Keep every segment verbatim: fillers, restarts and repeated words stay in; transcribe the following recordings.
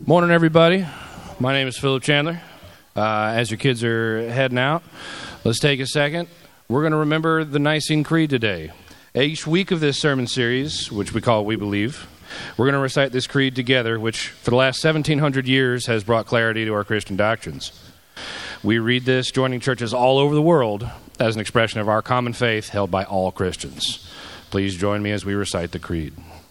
Morning, everybody. My name is Philip Chandler. Uh, as your kids are heading out, let's take a second. We're going to remember the Nicene Creed today. Each week of this sermon series, which we call We Believe, we're going to recite this creed together, which for the last seventeen hundred years has brought clarity to our Christian doctrines. We read this joining churches all over the world as an expression of our common faith held by all Christians. Please join me as we recite the creed.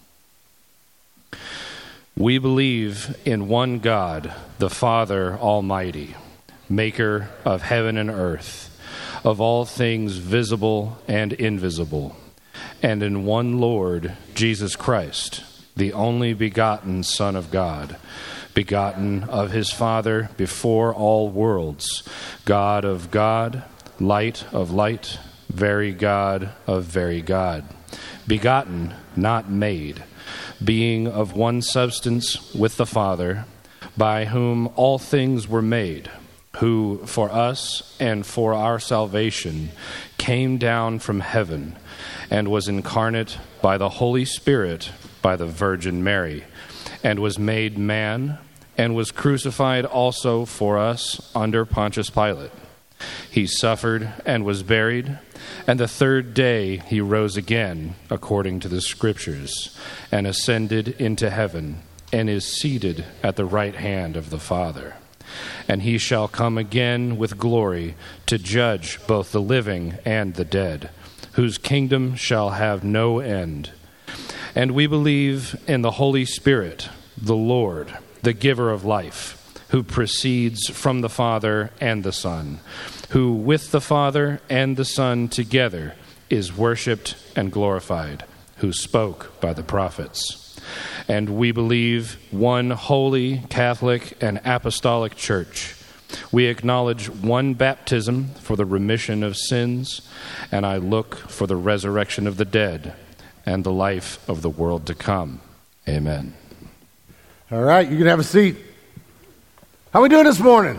We believe in one God, the Father Almighty, maker of heaven and earth, of all things visible and invisible, and in one Lord, Jesus Christ, the only begotten Son of God, begotten of his Father before all worlds, God of God, light of light, very God of very God, begotten, not made, being of one substance with the Father, by whom all things were made, who for us and for our salvation came down from heaven and was incarnate by the Holy Spirit by the Virgin Mary, and was made man, and was crucified also for us under Pontius Pilate. He suffered and was buried, and the third day he rose again, according to the Scriptures, and ascended into heaven, and is seated at the right hand of the Father. And he shall come again with glory to judge both the living and the dead, whose kingdom shall have no end. And we believe in the Holy Spirit, the Lord, the giver of life, who proceeds from the Father and the Son, who with the Father and the Son together is worshipped and glorified, who spoke by the prophets. And we believe one holy, Catholic, and apostolic church. We acknowledge one baptism for the remission of sins, and I look for the resurrection of the dead and the life of the world to come. Amen. All right, you can have a seat. How we doing this morning?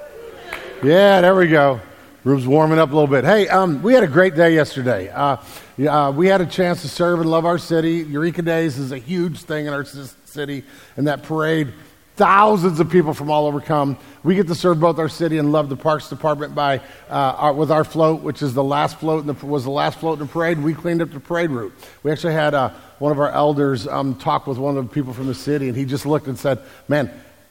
Yeah, there we go. Room's warming up a little bit. Hey, um, we had a great day yesterday. Uh, uh, we had a chance to serve and love our city. Eureka Days is a huge thing in our city, and that parade, thousands of people from all over come. We get to serve both our city and love the Parks Department by uh, our, with our float, which is the last float in the, was the last float in the parade. We cleaned up the parade route. We actually had uh, one of our elders um, talk with one of the people from the city, and he just looked and said, "Man,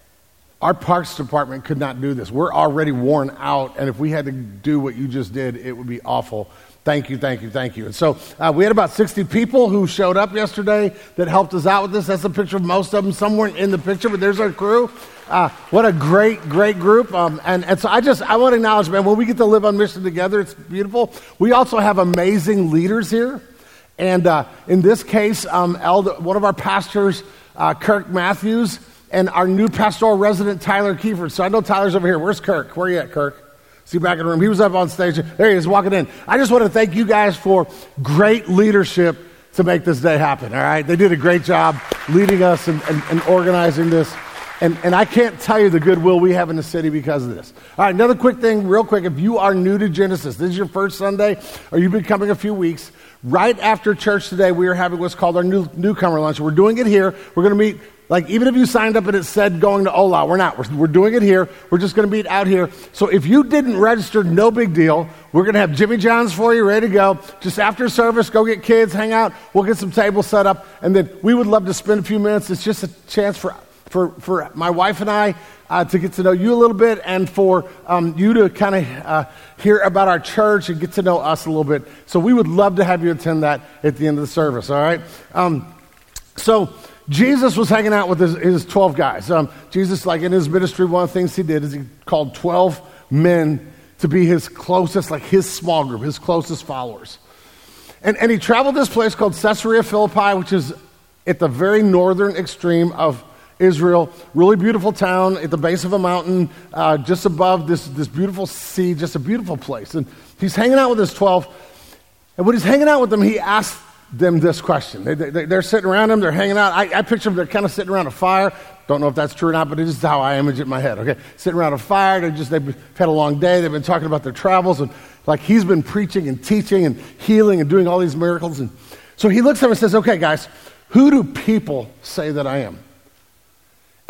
our Parks Department could not do this. We're already worn out, and if we had to do what you just did, it would be awful. Thank you, thank you, thank you." And so uh, we had about sixty people who showed up yesterday that helped us out with this. That's a picture of most of them. Some weren't in the picture, but there's our crew. Uh, what a great, great group. Um, and, and so I just, I want to acknowledge, man, when we get to live on mission together, it's beautiful. We also have amazing leaders here. And uh, in this case, um, elder, one of our pastors, uh, Kirk Matthews, and our new pastoral resident, Tyler Kiefer. So I know Tyler's over here. Where's Kirk? Where are you at, Kirk? See you back in the room. He was up on stage. There he is, walking in. I just want to thank you guys for great leadership to make this day happen, all right? They did a great job leading us and, and, and organizing this. And, and I can't tell you the goodwill we have in the city because of this. All right, another quick thing, real quick. If you are new to Genesis, this is your first Sunday, or you've been coming a few weeks, right after church today, we are having what's called our new newcomer lunch. We're doing it here. We're going to meet, like, even if you signed up and it said going to Ola, we're not. We're, we're doing it here. We're just going to meet out here. So if you didn't register, no big deal. We're going to have Jimmy John's for you, ready to go. Just after service, go get kids, hang out. We'll get some tables set up. And then we would love to spend a few minutes. It's just a chance for for, for my wife and I uh, to get to know you a little bit, and for um, you to kind of uh, hear about our church and get to know us a little bit. So we would love to have you attend that at the end of the service, all right? Um, so Jesus was hanging out with his, his twelve guys. Um, Jesus, like in his ministry, one of the things he did is he called twelve men to be his closest, like his small group, his closest followers. And, and he traveled this place called Caesarea Philippi, which is at the very northern extreme of Israel. Really beautiful town at the base of a mountain, uh, just above this, this beautiful sea, just a beautiful place. And he's hanging out with his twelve. And when he's hanging out with them, he asked them this question. They, they, they're sitting around him, they're hanging out. I, I picture them, they're kind of sitting around a fire. Don't know if that's true or not, but it is how I image it in my head, okay? Sitting around a fire, they just, they've had a long day, they've been talking about their travels, and like he's been preaching and teaching and healing and doing all these miracles. And so he looks at them and says, "Okay, guys, who do people say that I am?"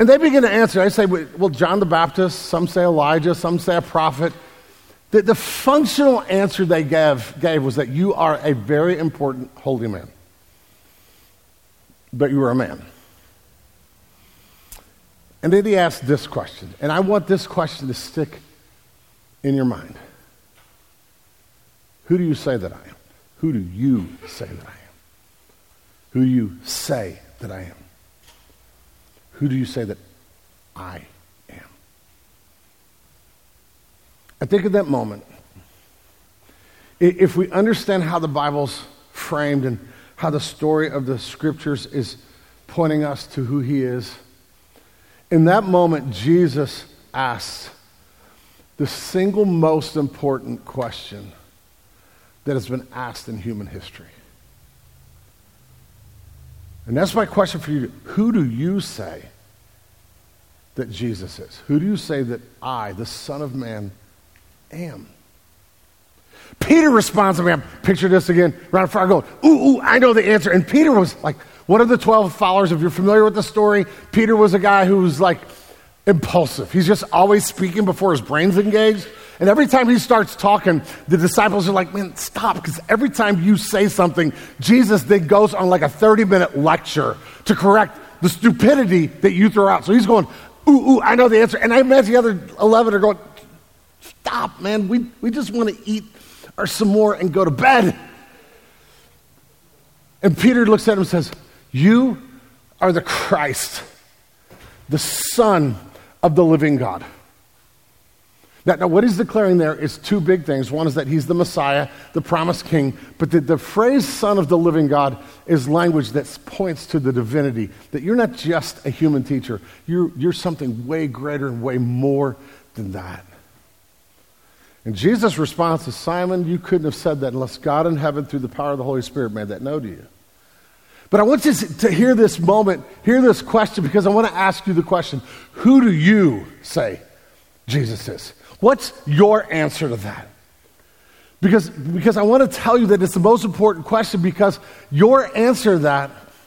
And they begin to answer. I say, well, John the Baptist, some say Elijah, some say a prophet. The, the functional answer they gave, gave was that you are a very important holy man. But you are a man. And then he asked this question, and I want this question to stick in your mind. Who do you say that I am? Who do you say that I am? Who do you say that I am? Who do you say that I am? I think at that moment, if we understand how the Bible's framed and how the story of the Scriptures is pointing us to who he is, in that moment, Jesus asks the single most important question that has been asked in human history. And that's my question for you. Who do you say that Jesus is? Who do you say that I, the Son of Man, am? Peter responds to me. Picture this again. Right in front, I go, ooh, ooh, I know the answer. And Peter was like, one of the twelve followers, if you're familiar with the story, Peter was a guy who was like impulsive. He's just always speaking before his brain's engaged. And every time he starts talking, the disciples are like, man, stop, because every time you say something, Jesus then goes on like a thirty-minute lecture to correct the stupidity that you throw out. So he's going, ooh, ooh, I know the answer. And I imagine the other eleven are going, stop, man, we, we just want to eat or some more and go to bed. And Peter looks at him and says, you are the Christ, the Son of the living God. Now, now, what he's declaring there is two big things. One is that he's the Messiah, the promised king. But the, the phrase Son of the living God is language that points to the divinity, that you're not just a human teacher. You're, you're something way greater and way more than that. And Jesus' response is, Simon, you couldn't have said that unless God in heaven, through the power of the Holy Spirit, made that known to you. But I want you to hear this moment, hear this question, because I want to ask you the question, who do you say Jesus is? What's your answer to that? Because, because I want to tell you that it's the most important question, because your answer to that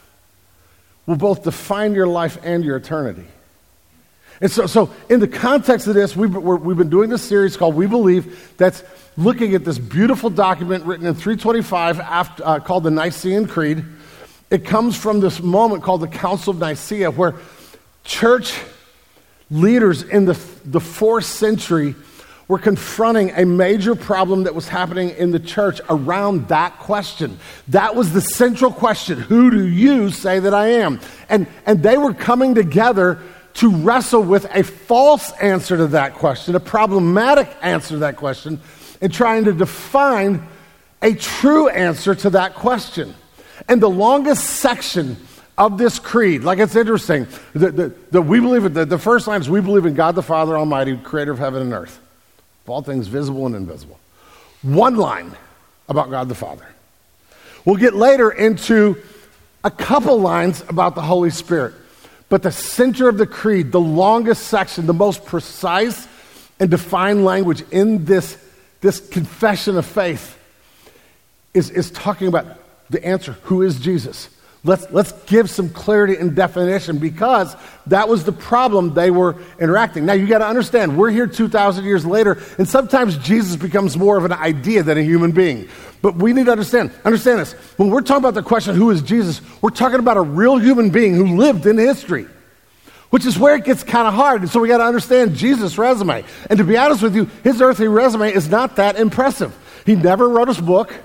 will both define your life and your eternity. And so, so in the context of this, we've, we're, we've been doing this series called We Believe, that's looking at this beautiful document written in three twenty-five after, uh, called the Nicene Creed. It comes from this moment called the Council of Nicaea, where church leaders in the, the fourth century were confronting a major problem that was happening in the church around that question. That was the central question. Who do you say that I am? And, and they were coming together to wrestle with a false answer to that question, a problematic answer to that question, and trying to define a true answer to that question. And the longest section of this creed, like it's interesting, the, the, the, we believe in, the, the first line is, we believe in God the Father Almighty, creator of heaven and earth, of all things visible and invisible. One line about God the Father. We'll get later into a couple lines about the Holy Spirit. But the center of the creed, the longest section, the most precise and defined language in this, this confession of faith is, is talking about the answer, who is Jesus? Let's, let's give some clarity and definition, because that was the problem they were interacting. Now, you got to understand, we're here two thousand years later, and sometimes Jesus becomes more of an idea than a human being. But we need to understand, understand this. When we're talking about the question, who is Jesus, we're talking about a real human being who lived in history, which is where it gets kind of hard. And so we got to understand Jesus' resume. And to be honest with you, his earthly resume is not that impressive. He never wrote a book.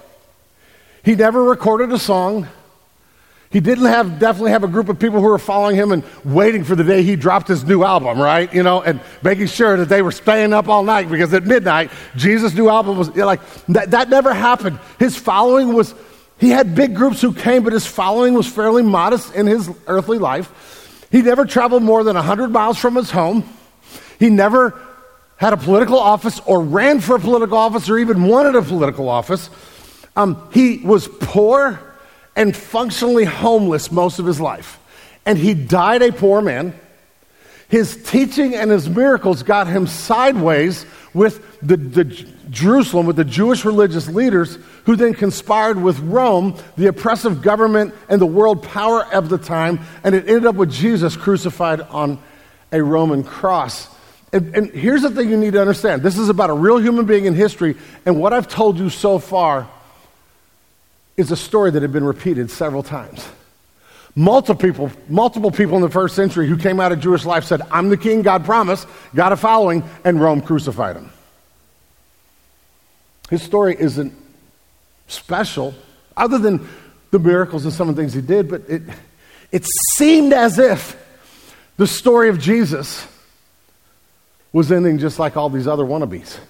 He never recorded a song. He didn't have definitely have a group of people who were following him and waiting for the day he dropped his new album, right? You know, and making sure that they were staying up all night, because at midnight, Jesus' new album was, you know, like, that, that never happened. His following was, he had big groups who came, but his following was fairly modest in his earthly life. He never traveled more than one hundred miles from his home. He never had a political office or ran for a political office or even wanted a political office. Um, he was poor and functionally homeless most of his life. And he died a poor man. His teaching and his miracles got him sideways with the, the Jerusalem, with the Jewish religious leaders, who then conspired with Rome, the oppressive government and the world power of the time, and it ended up with Jesus crucified on a Roman cross. And, and here's the thing you need to understand. This is about a real human being in history, and what I've told you so far is a story that had been repeated several times. Multiple people, multiple people in the first century who came out of Jewish life said, I'm the king God promised, got a following, and Rome crucified him. His story isn't special, other than the miracles and some of the things he did, but it, it seemed as if the story of Jesus was ending just like all these other wannabes.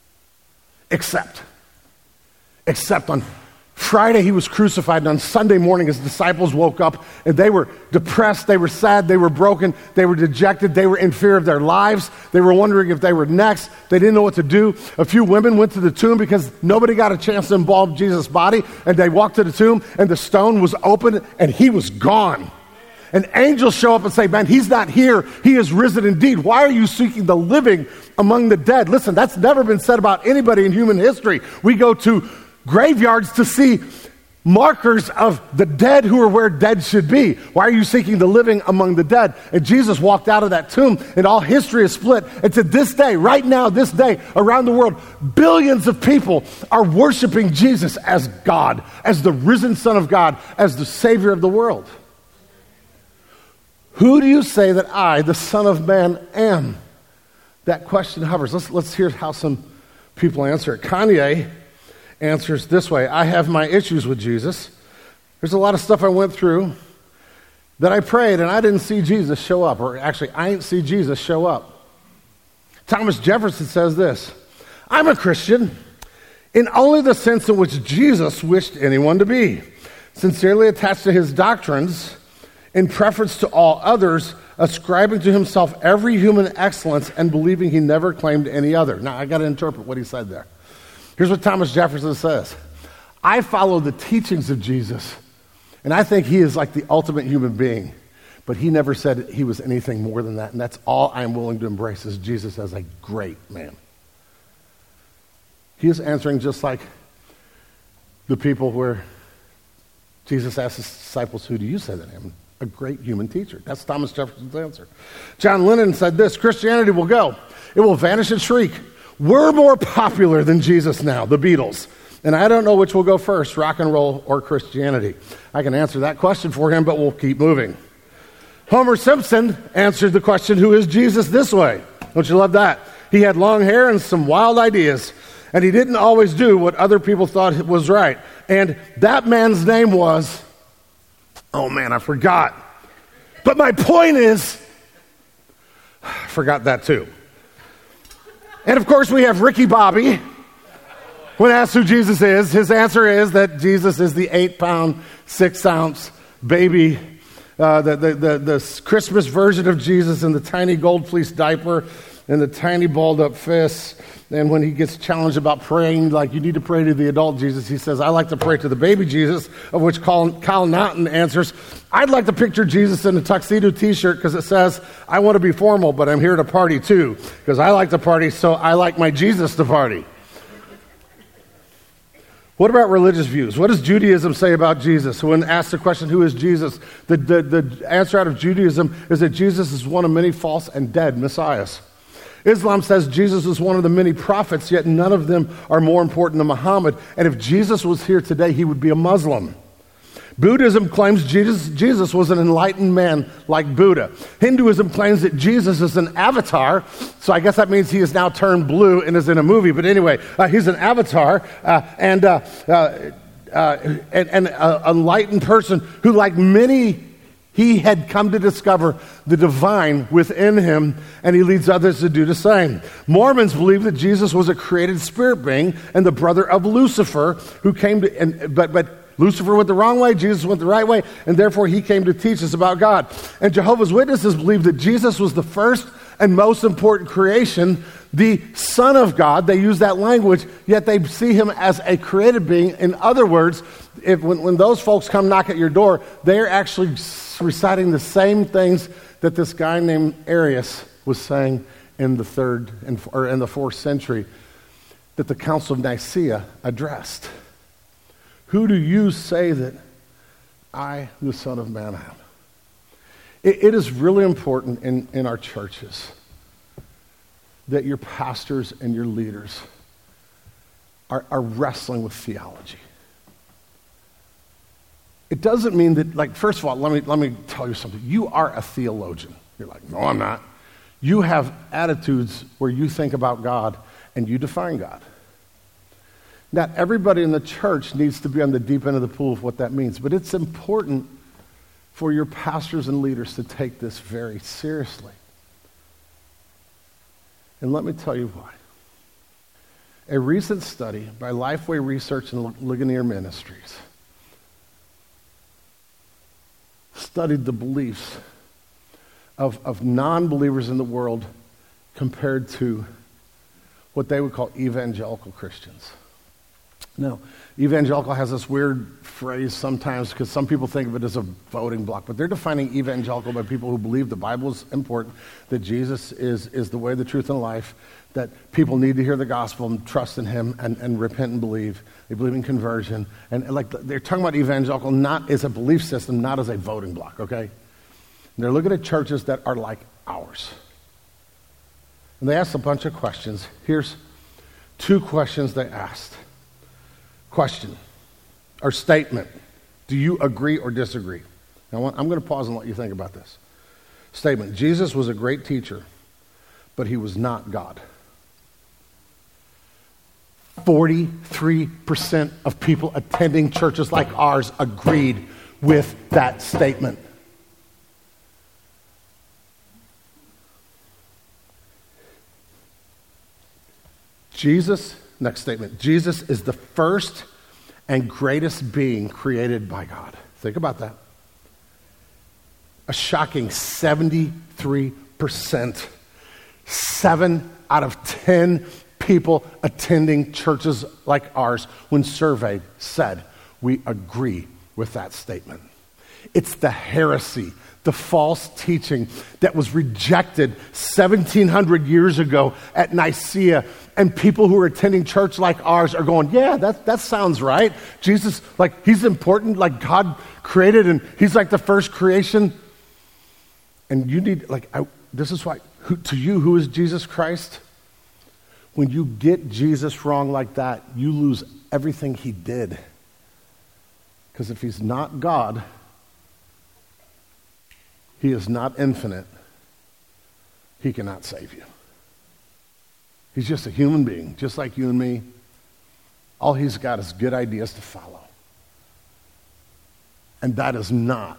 Except, except on Friday he was crucified, and on Sunday morning his disciples woke up and they were depressed, they were sad, they were broken, they were dejected, they were in fear of their lives, they were wondering if they were next, they didn't know what to do. A few women went to the tomb because nobody got a chance to embalm Jesus' body, and they walked to the tomb and the stone was open and he was gone. And angels show up and say, man, he's not here, he is risen indeed. Why are you seeking the living among the dead? Listen, that's never been said about anybody in human history. We go to graveyards to see markers of the dead who are where dead should be. Why are you seeking the living among the dead? And Jesus walked out of that tomb, and all history is split. And to this day, right now, this day, around the world, billions of people are worshiping Jesus as God, as the risen Son of God, as the Savior of the world. Who do you say that I, the Son of Man, am? That question hovers. Let's, let's hear how some people answer it. Kanye answers this way: I have my issues with Jesus. There's a lot of stuff I went through that I prayed and I didn't see Jesus show up, or actually I didn't see Jesus show up. Thomas Jefferson says this: I'm a Christian in only the sense in which Jesus wished anyone to be, sincerely attached to his doctrines in preference to all others, ascribing to himself every human excellence and believing he never claimed any other. Now I got to interpret what he said there. Here's what Thomas Jefferson says: I follow the teachings of Jesus, and I think he is like the ultimate human being, but he never said he was anything more than that, and that's all I'm willing to embrace, is Jesus as a great man. He is answering just like the people where Jesus asked his disciples, who do you say that I am? A great human teacher. That's Thomas Jefferson's answer. John Lennon said this: Christianity will go. It will vanish and shriek. We're more popular than Jesus now, the Beatles. And I don't know which will go first, rock and roll or Christianity. I can answer that question for him, but we'll keep moving. Homer Simpson answered the question, who is Jesus, this way. Don't you love that? He had long hair and some wild ideas, and he didn't always do what other people thought was right. And that man's name was, oh man, I forgot. But my point is, I forgot that too. And of course we have Ricky Bobby. When asked who Jesus is, his answer is that Jesus is the eight pound, six ounce baby, uh, the, the, the, the Christmas version of Jesus in the tiny gold fleece diaper and the tiny balled up fists. And when he gets challenged about praying, like you need to pray to the adult Jesus, he says, I like to pray to the baby Jesus, of which Kyle, Kyle Naughton answers, I'd like to picture Jesus in a tuxedo t-shirt because it says, I want to be formal, but I'm here to party too, because I like to party, so I like my Jesus to party. What about religious views? What does Judaism say about Jesus? When asked the question, who is Jesus? The, the, the answer out of Judaism is that Jesus is one of many false and dead messiahs. Islam says Jesus is one of the many prophets, yet none of them are more important than Muhammad. And if Jesus was here today, he would be a Muslim. Buddhism claims Jesus, Jesus was an enlightened man like Buddha. Hinduism claims that Jesus is an avatar, so I guess that means he is now turned blue and is in a movie. But anyway, uh, he's an avatar uh, and, uh, uh, uh, and, and an enlightened person who, like many, he had come to discover the divine within him, and he leads others to do the same. Mormons believe that Jesus was a created spirit being and the brother of Lucifer, who came to, and, but, but Lucifer went the wrong way, Jesus went the right way, and therefore he came to teach us about God. And Jehovah's Witnesses believe that Jesus was the first and most important creation, the Son of God. They use that language, yet they see him as a created being. In other words, if when, when those folks come knock at your door, they're actually reciting the same things that this guy named Arius was saying in the third and, or in the fourth century that the Council of Nicaea addressed. Who do you say that I, the Son of Man, am? It, it is really important in, in our churches that your pastors and your leaders are, are wrestling with theology. It doesn't mean that, like, first of all, let me, let me tell you something. You are a theologian. You're like, no, I'm not. You have attitudes where you think about God and you define God. Not everybody in the church needs to be on the deep end of the pool of what that means, but it's important for your pastors and leaders to take this very seriously. And let me tell you why. A recent study by Lifeway Research and Ligonier Ministries studied the beliefs of, of non-believers in the world compared to what they would call evangelical Christians. Now, evangelical has this weird phrase sometimes because some people think of it as a voting block, but they're defining evangelical by people who believe the Bible is important, that Jesus is, is the way, the truth, and life, that people need to hear the gospel and trust in him and, and repent and believe. They believe in conversion. And, and like they're talking about evangelical not as a belief system, not as a voting block, okay? And they're looking at churches that are like ours. And they asked a bunch of questions. Here's two questions they asked. Question or statement. Do you agree or disagree? Now, I'm going to pause and let you think about this. Statement. Jesus was a great teacher, but he was not God. forty-three percent of people attending churches like ours agreed with that statement. Jesus, next statement, Jesus is the first and greatest being created by God. Think about that. A shocking seventy-three percent, seven out of ten people attending churches like ours, when surveyed, said, we agree with that statement. It's the heresy, the false teaching that was rejected seventeen hundred years ago at Nicaea, and people who are attending church like ours are going, yeah, that, that sounds right. Jesus, like, he's important, like God created, and he's like the first creation. And you need, like, I, this is why, who, to you, who is Jesus Christ? When you get Jesus wrong like that, you lose everything he did. Because if he's not God, he is not infinite, he cannot save you. He's just a human being, just like you and me. All he's got is good ideas to follow. And that is not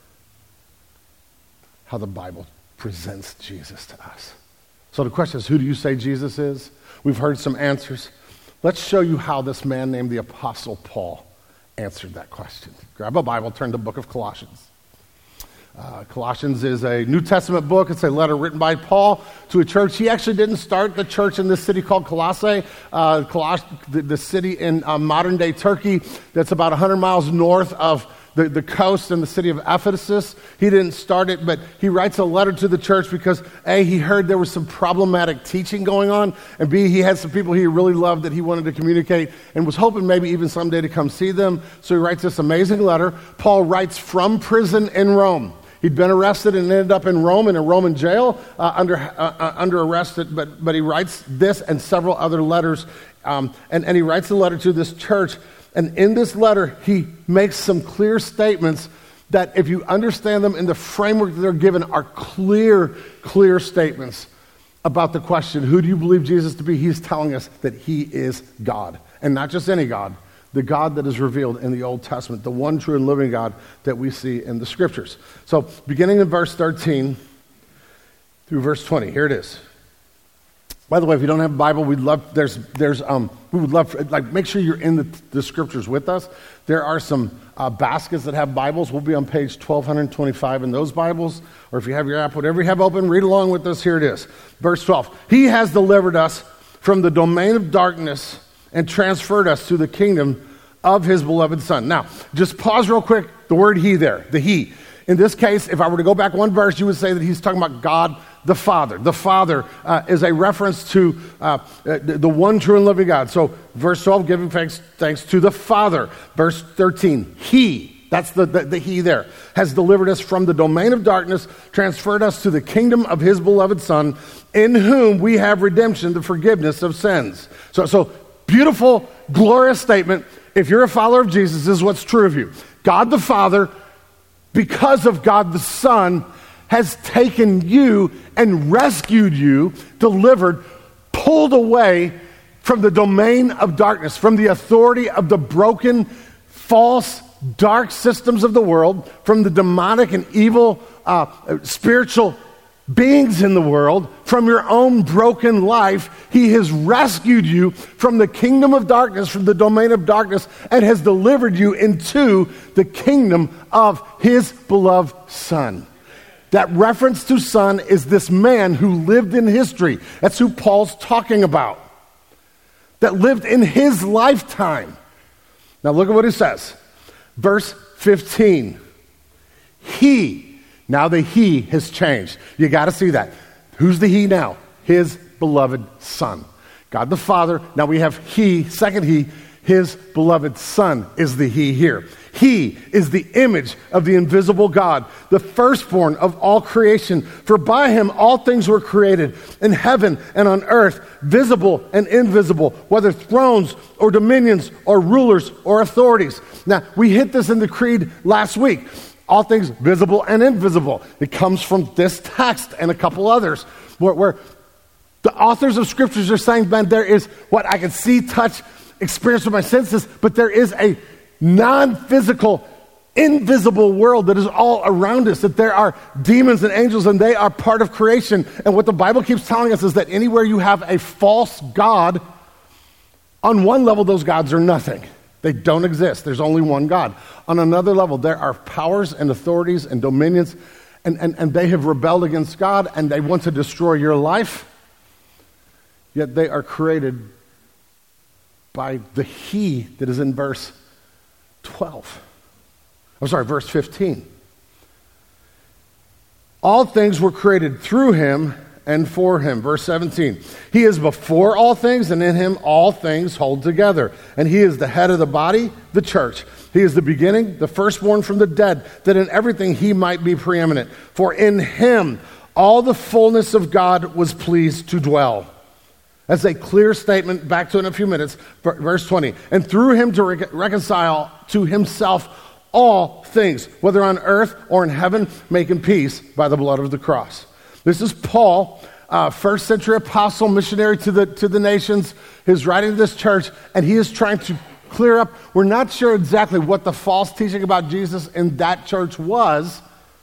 how the Bible presents Jesus to us. So the question is, who do you say Jesus is? We've heard some answers. Let's show you how this man named the Apostle Paul answered that question. Grab a Bible, turn to the book of Colossians. Uh, Colossians is a New Testament book. It's a letter written by Paul to a church. He actually didn't start the church in this city called Colossae, uh, Coloss- the, the city in uh, modern-day Turkey that's about one hundred miles north of the, the coast and the city of Ephesus. He didn't start it, but he writes a letter to the church because, A, he heard there was some problematic teaching going on, and B, he had some people he really loved that he wanted to communicate and was hoping maybe even someday to come see them. So he writes this amazing letter. Paul writes from prison in Rome. He'd been arrested and ended up in Rome, in a Roman jail, uh, under uh, uh, under arrest, but, but he writes this and several other letters, um, and, and he writes a letter to this church. And in this letter, he makes some clear statements that, if you understand them in the framework that they're given, are clear, clear statements about the question, who do you believe Jesus to be? He's telling us that he is God, and not just any God, the God that is revealed in the Old Testament, the one true and living God that we see in the Scriptures. So, beginning in verse thirteen through verse twenty, here it is. By the way, if you don't have a Bible, we'd love, there's, there's, um, we would love, for, like, make sure you're in the, the Scriptures with us. There are some uh, baskets that have Bibles. We'll be on page twelve twenty-five in those Bibles, or if you have your app, whatever you have open, read along with us. Here it is. Verse twelve. He has delivered us from the domain of darkness and transferred us to the kingdom of his beloved Son. Now, just pause real quick, the word he there, the he. In this case, if I were to go back one verse, you would say that he's talking about God the Father. The Father uh, is a reference to uh, the one true and living God. So verse twelve, giving thanks, thanks to the Father. Verse thirteen, he that's the, the, the he there, has delivered us from the domain of darkness, transferred us to the kingdom of his beloved Son, in whom we have redemption, the forgiveness of sins. So, so beautiful, glorious statement. If you're a follower of Jesus, this is what's true of you. God the Father, because of God the Son, has taken you and rescued you, delivered, pulled away from the domain of darkness, from the authority of the broken, false, dark systems of the world, from the demonic and evil uh, spiritual beings in the world, from your own broken life. He has rescued you from the kingdom of darkness, from the domain of darkness, and has delivered you into the kingdom of his beloved Son. That reference to Son is this man who lived in history. That's who Paul's talking about. That lived in his lifetime. Now look at what he says. Verse fifteen. He, now the he has changed. You got to see that. Who's the he now? His beloved Son. God the Father, now we have he, second he, his beloved Son is the he here. He is the image of the invisible God, the firstborn of all creation. For by him all things were created, in heaven and on earth, visible and invisible, whether thrones or dominions or rulers or authorities. Now, we hit this in the creed last week. All things visible and invisible. It comes from this text and a couple others, where, where the authors of scriptures are saying, man, there is what I can see, touch, experience with my senses, but there is a non-physical, invisible world that is all around us, that there are demons and angels and they are part of creation. And what the Bible keeps telling us is that anywhere you have a false god, on one level those gods are nothing. They don't exist. There's only one God. On another level, there are powers and authorities and dominions, and, and, and they have rebelled against God and they want to destroy your life, yet they are created by the he that is in verse twelve. I'm sorry, verse fifteen. All things were created through him and for him. Verse seventeen. He is before all things, and in him all things hold together. And he is the head of the body, the church. He is the beginning, the firstborn from the dead, that in everything he might be preeminent. For in him all the fullness of God was pleased to dwell. That's a clear statement, back to in a few minutes, verse twenty. And through him to re- reconcile to himself all things, whether on earth or in heaven, making peace by the blood of the cross. This is Paul, uh, first century apostle, missionary to the, to the nations. He's writing to this church, and he is trying to clear up. We're not sure exactly what the false teaching about Jesus in that church was,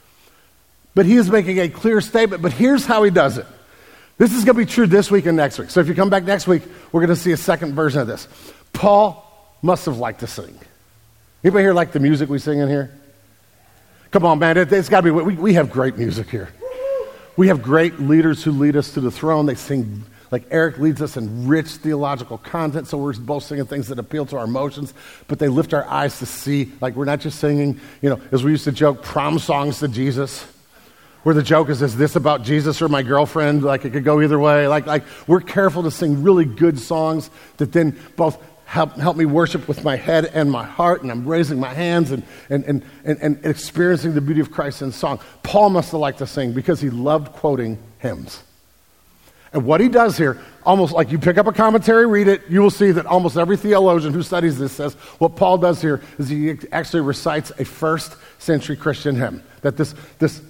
but he is making a clear statement. But here's how he does it. This is going to be true this week and next week. So if you come back next week, we're going to see a second version of this. Paul must have liked to sing. Anybody here like the music we sing in here? Come on, man. It, it's got to be. We, we have great music here. We have great leaders who lead us to the throne. They sing, like Eric leads us in rich theological content, so we're both singing things that appeal to our emotions, but they lift our eyes to see, like we're not just singing, you know, as we used to joke, prom songs to Jesus. Where the joke is, is this about Jesus or my girlfriend? Like it could go either way. Like, like we're careful to sing really good songs that then both help, help me worship with my head and my heart, and I'm raising my hands and, and, and, and, and experiencing the beauty of Christ in song. Paul must have liked to sing because he loved quoting hymns. And what he does here, almost like you pick up a commentary, read it, you will see that almost every theologian who studies this says what Paul does here is he actually recites a first century Christian hymn. That this this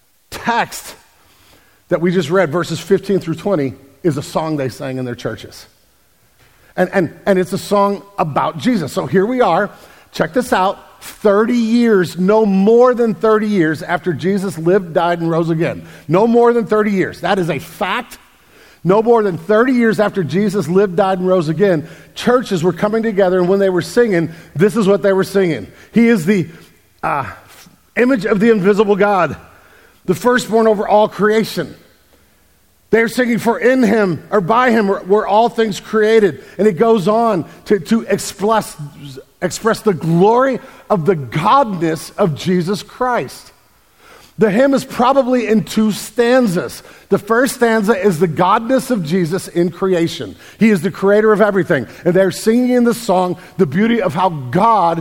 text that we just read, verses fifteen through twenty, is a song they sang in their churches. And, and, and it's a song about Jesus. So here we are. Check this out. thirty years, no more than thirty years after Jesus lived, died, and rose again. No more than thirty years. That is a fact. No more than thirty years after Jesus lived, died, and rose again, churches were coming together, and when they were singing, this is what they were singing. He is the uh, image of the invisible God, the firstborn over all creation. They're singing, for in him, or by him, were, were all things created. And it goes on to, to express, express the glory of the godness of Jesus Christ. The hymn is probably in two stanzas. The first stanza is the godness of Jesus in creation. He is the creator of everything. And they're singing in the song the beauty of how God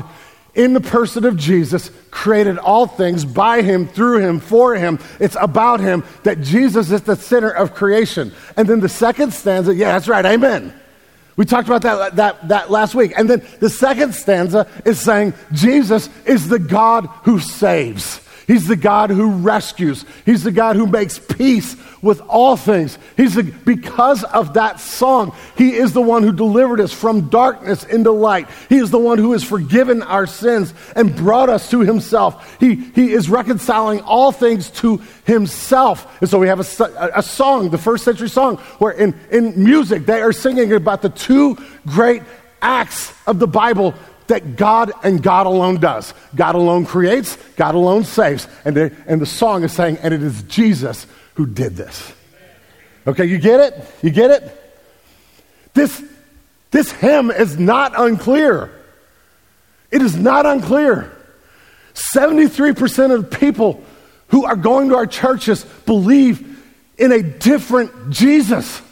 in the person of Jesus, created all things by him, through him, for him. It's about him, that Jesus is the center of creation. And then the second stanza, yeah, that's right, amen. We talked about that, that, that last week. And then the second stanza is saying Jesus is the God who saves. He's the God who rescues. He's the God who makes peace with all things. He's the, because of that song, he is the one who delivered us from darkness into light. He is the one who has forgiven our sins and brought us to himself. He, he is reconciling all things to himself. And so we have a, a song, the first century song, where in, in music they are singing about the two great acts of the Bible that God and God alone does. God alone creates, God alone saves. And the, and the song is saying, and it is Jesus who did this. Okay, you get it? You get it? This, this hymn is not unclear. It is not unclear. seventy-three percent of the people who are going to our churches believe in a different Jesus.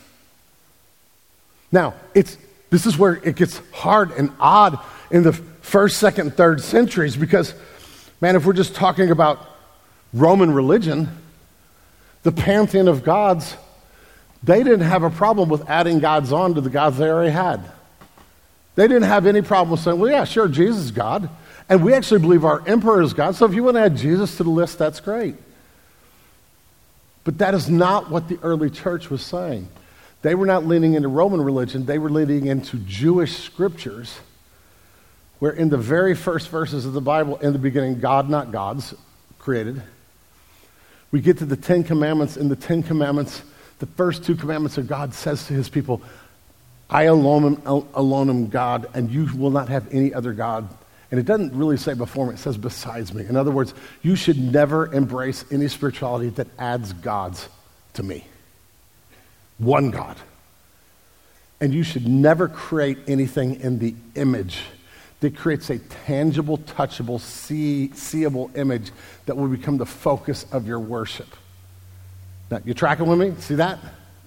Now, it's this is where it gets hard and odd in the first, second, third centuries, because, man, if we're just talking about Roman religion, the pantheon of gods, they didn't have a problem with adding gods on to the gods they already had. They didn't have any problem with saying, well, yeah, sure, Jesus is God, and we actually believe our emperor is God, so if you want to add Jesus to the list, that's great. But that is not what the early church was saying. They were not leaning into Roman religion, they were leaning into Jewish scriptures, where in the very first verses of the Bible, in the beginning, God, not gods, created. We get to the Ten Commandments. In the Ten Commandments, the first two commandments of God says to his people, I alone am, alone am God, and you will not have any other God. And it doesn't really say before me, it says besides me. In other words, you should never embrace any spirituality that adds gods to me. One God. And you should never create anything in the image that creates a tangible, touchable, see, seeable image that will become the focus of your worship. Now, you tracking with me? See that?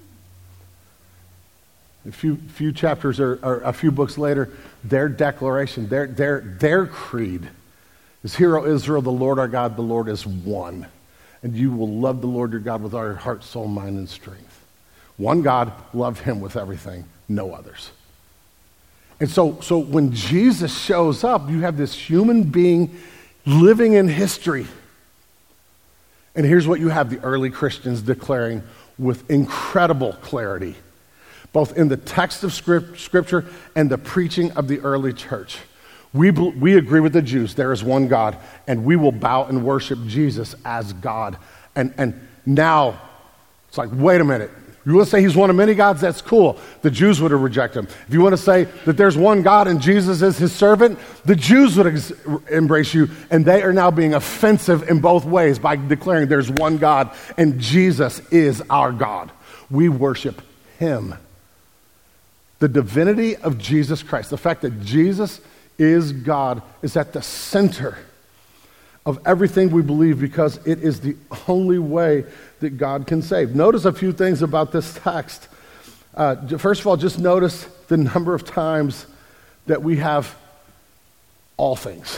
A few, few chapters or, or a few books later, their declaration, their, their, their creed is, Hear, O Israel, the Lord our God, the Lord is one. And you will love the Lord your God with all your heart, soul, mind, and strength. One God, love him with everything, no others. And so, so when Jesus shows up, you have this human being living in history. And here's what you have the early Christians declaring with incredible clarity, both in the text of script, Scripture and the preaching of the early church. We, we agree with the Jews, there is one God, and we will bow and worship Jesus as God. And, and now, it's like, wait a minute. You want to say he's one of many gods? That's cool. The Jews would have rejected him. If you want to say that there's one God and Jesus is his servant, the Jews would ex- embrace you, and they are now being offensive in both ways by declaring there's one God and Jesus is our God. We worship him. The divinity of Jesus Christ, the fact that Jesus is God, is at the center of everything we believe because it is the only way that God can save. Notice a few things about this text. Uh, first of all, just notice the number of times that we have all things.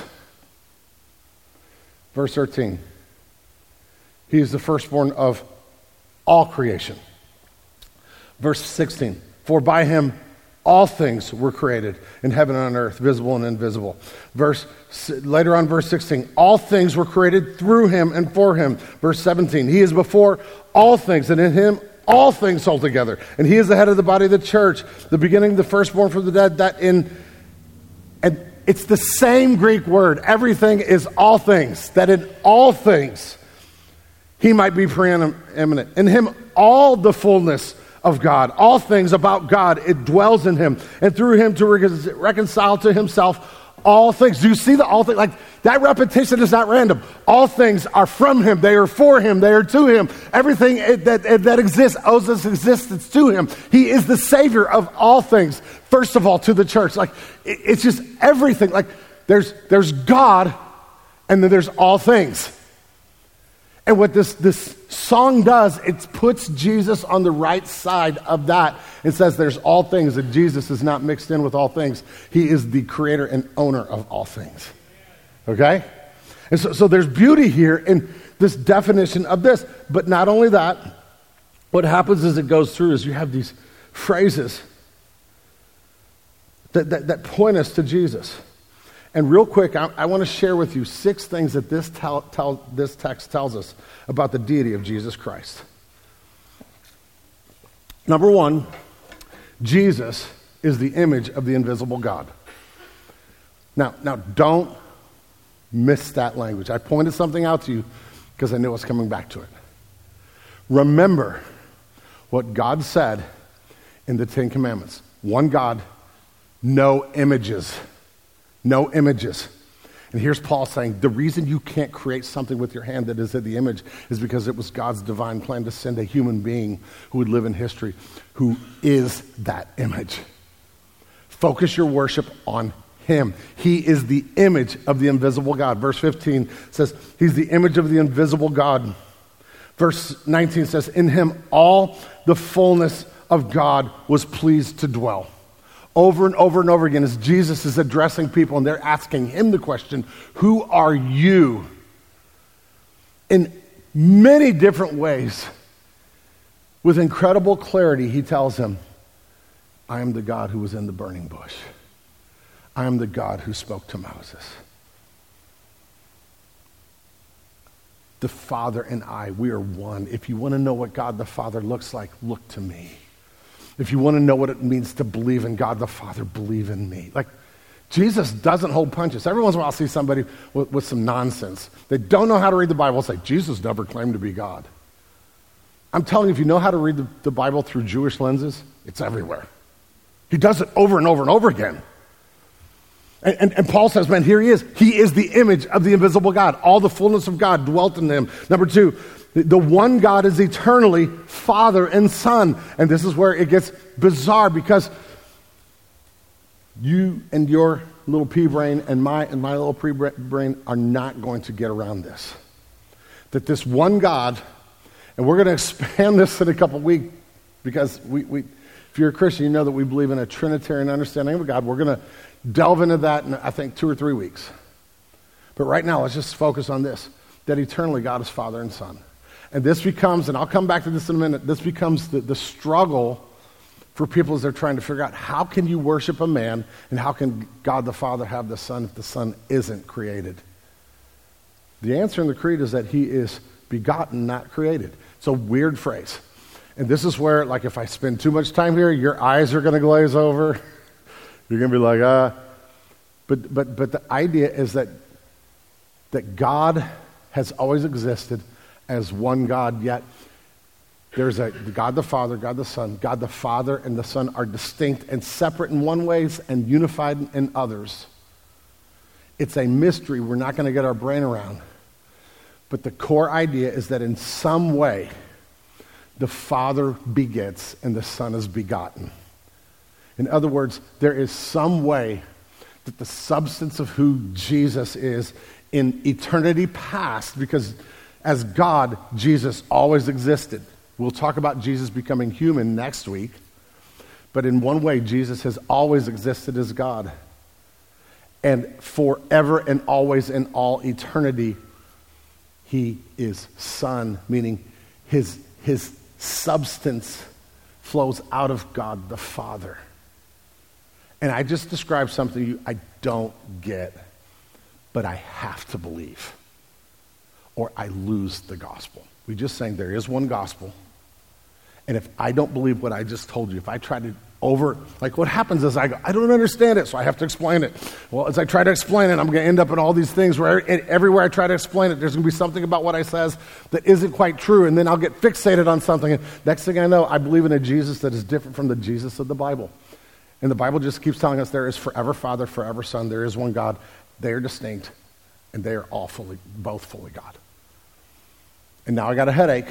Verse thirteen. He is the firstborn of all creation. Verse sixteen. For by him all things were created in heaven and on earth, visible and invisible. Verse later on, verse sixteen, all things were created through him and for him. Verse seventeen, he is before all things, and in him all things hold together. And he is the head of the body of the church, the beginning, the firstborn from the dead. That in, and it's the same Greek word. Everything is all things. That in all things he might be preeminent. In him all the fullness of God, all things about God, it dwells in him, and through him to re- reconcile to himself all things. Do you see the all things? Like, that repetition is not random. All things are from him. They are for him. They are to him. Everything that, that exists owes its existence to him. He is the Savior of all things. First of all, to the church. Like, it, it's just everything. Like, there's there's God, and then there's all things. And what this, this song does, it puts Jesus on the right side of that. It says there's all things, and Jesus is not mixed in with all things. He is the creator and owner of all things. Okay? And so, so there's beauty here in this definition of this. But not only that, what happens as it goes through is you have these phrases that, that, that point us to Jesus. And real quick, I, I want to share with you six things that this, tell, tell, this text tells us about the deity of Jesus Christ. Number one, Jesus is the image of the invisible God. Now, now don't miss that language. I pointed something out to you because I knew I was coming back to it. Remember what God said in the Ten Commandments. One God, no images. No images. And here's Paul saying, the reason you can't create something with your hand that is in the image is because it was God's divine plan to send a human being who would live in history, who is that image. Focus your worship on him. He is the image of the invisible God. Verse fifteen says, he's the image of the invisible God. Verse nineteen says, in him all the fullness of God was pleased to dwell. Over and over and over again, as Jesus is addressing people and they're asking him the question, who are you? In many different ways, with incredible clarity, he tells them, I am the God who was in the burning bush. I am the God who spoke to Moses. The Father and I, we are one. If you want to know what God the Father looks like, look to me. If you want to know what it means to believe in God the Father, believe in me. Like, Jesus doesn't hold punches. Every once in a while I'll see somebody with, with some nonsense. They don't know how to read the Bible. Say, Jesus never claimed to be God. I'm telling you, if you know how to read the, the Bible through Jewish lenses, it's everywhere. He does it over and over and over again. And, and, and Paul says, man, here he is. He is the image of the invisible God. All the fullness of God dwelt in him. Number two, the, the one God is eternally Father and Son. And this is where it gets bizarre, because you and your little pea brain and my and my little pea brain are not going to get around this. That this one God, and we're going to expand this in a couple of weeks, because we, we, if you're a Christian, you know that we believe in a Trinitarian understanding of God. We're going to delve into that in, I think, two or three weeks. But right now, let's just focus on this, that eternally God is Father and Son. And this becomes, and I'll come back to this in a minute, this becomes the, the struggle for people as they're trying to figure out, how can you worship a man, and how can God the Father have the Son if the Son isn't created? The answer in the creed is that he is begotten, not created. It's a weird phrase. And this is where, like, if I spend too much time here, your eyes are going to glaze over. You're going to be like, ah. Uh. But, but, but the idea is that, that God has always existed as one God, yet there's a God the Father, God the Son. God the Father and the Son are distinct and separate in one ways and unified in others. It's a mystery we're not going to get our brain around. But the core idea is that in some way, the Father begets and the Son is begotten. In other words, there is some way that the substance of who Jesus is in eternity past, because as God, Jesus always existed. We'll talk about Jesus becoming human next week. But in one way, Jesus has always existed as God. And forever and always in all eternity, he is Son, meaning his, his substance flows out of God the Father. And I just described something you I don't get, but I have to believe, or I lose the gospel. We just sang there is one gospel. And if I don't believe what I just told you, if I try to over, like what happens is I go, I don't understand it, so I have to explain it. Well, as I try to explain it, I'm going to end up in all these things where everywhere I try to explain it, there's going to be something about what I says that isn't quite true, and then I'll get fixated on something. And next thing I know, I believe in a Jesus that is different from the Jesus of the Bible. And the Bible just keeps telling us there is forever Father, forever Son, there is one God. They are distinct, and they are all fully, both fully God. And now I got a headache.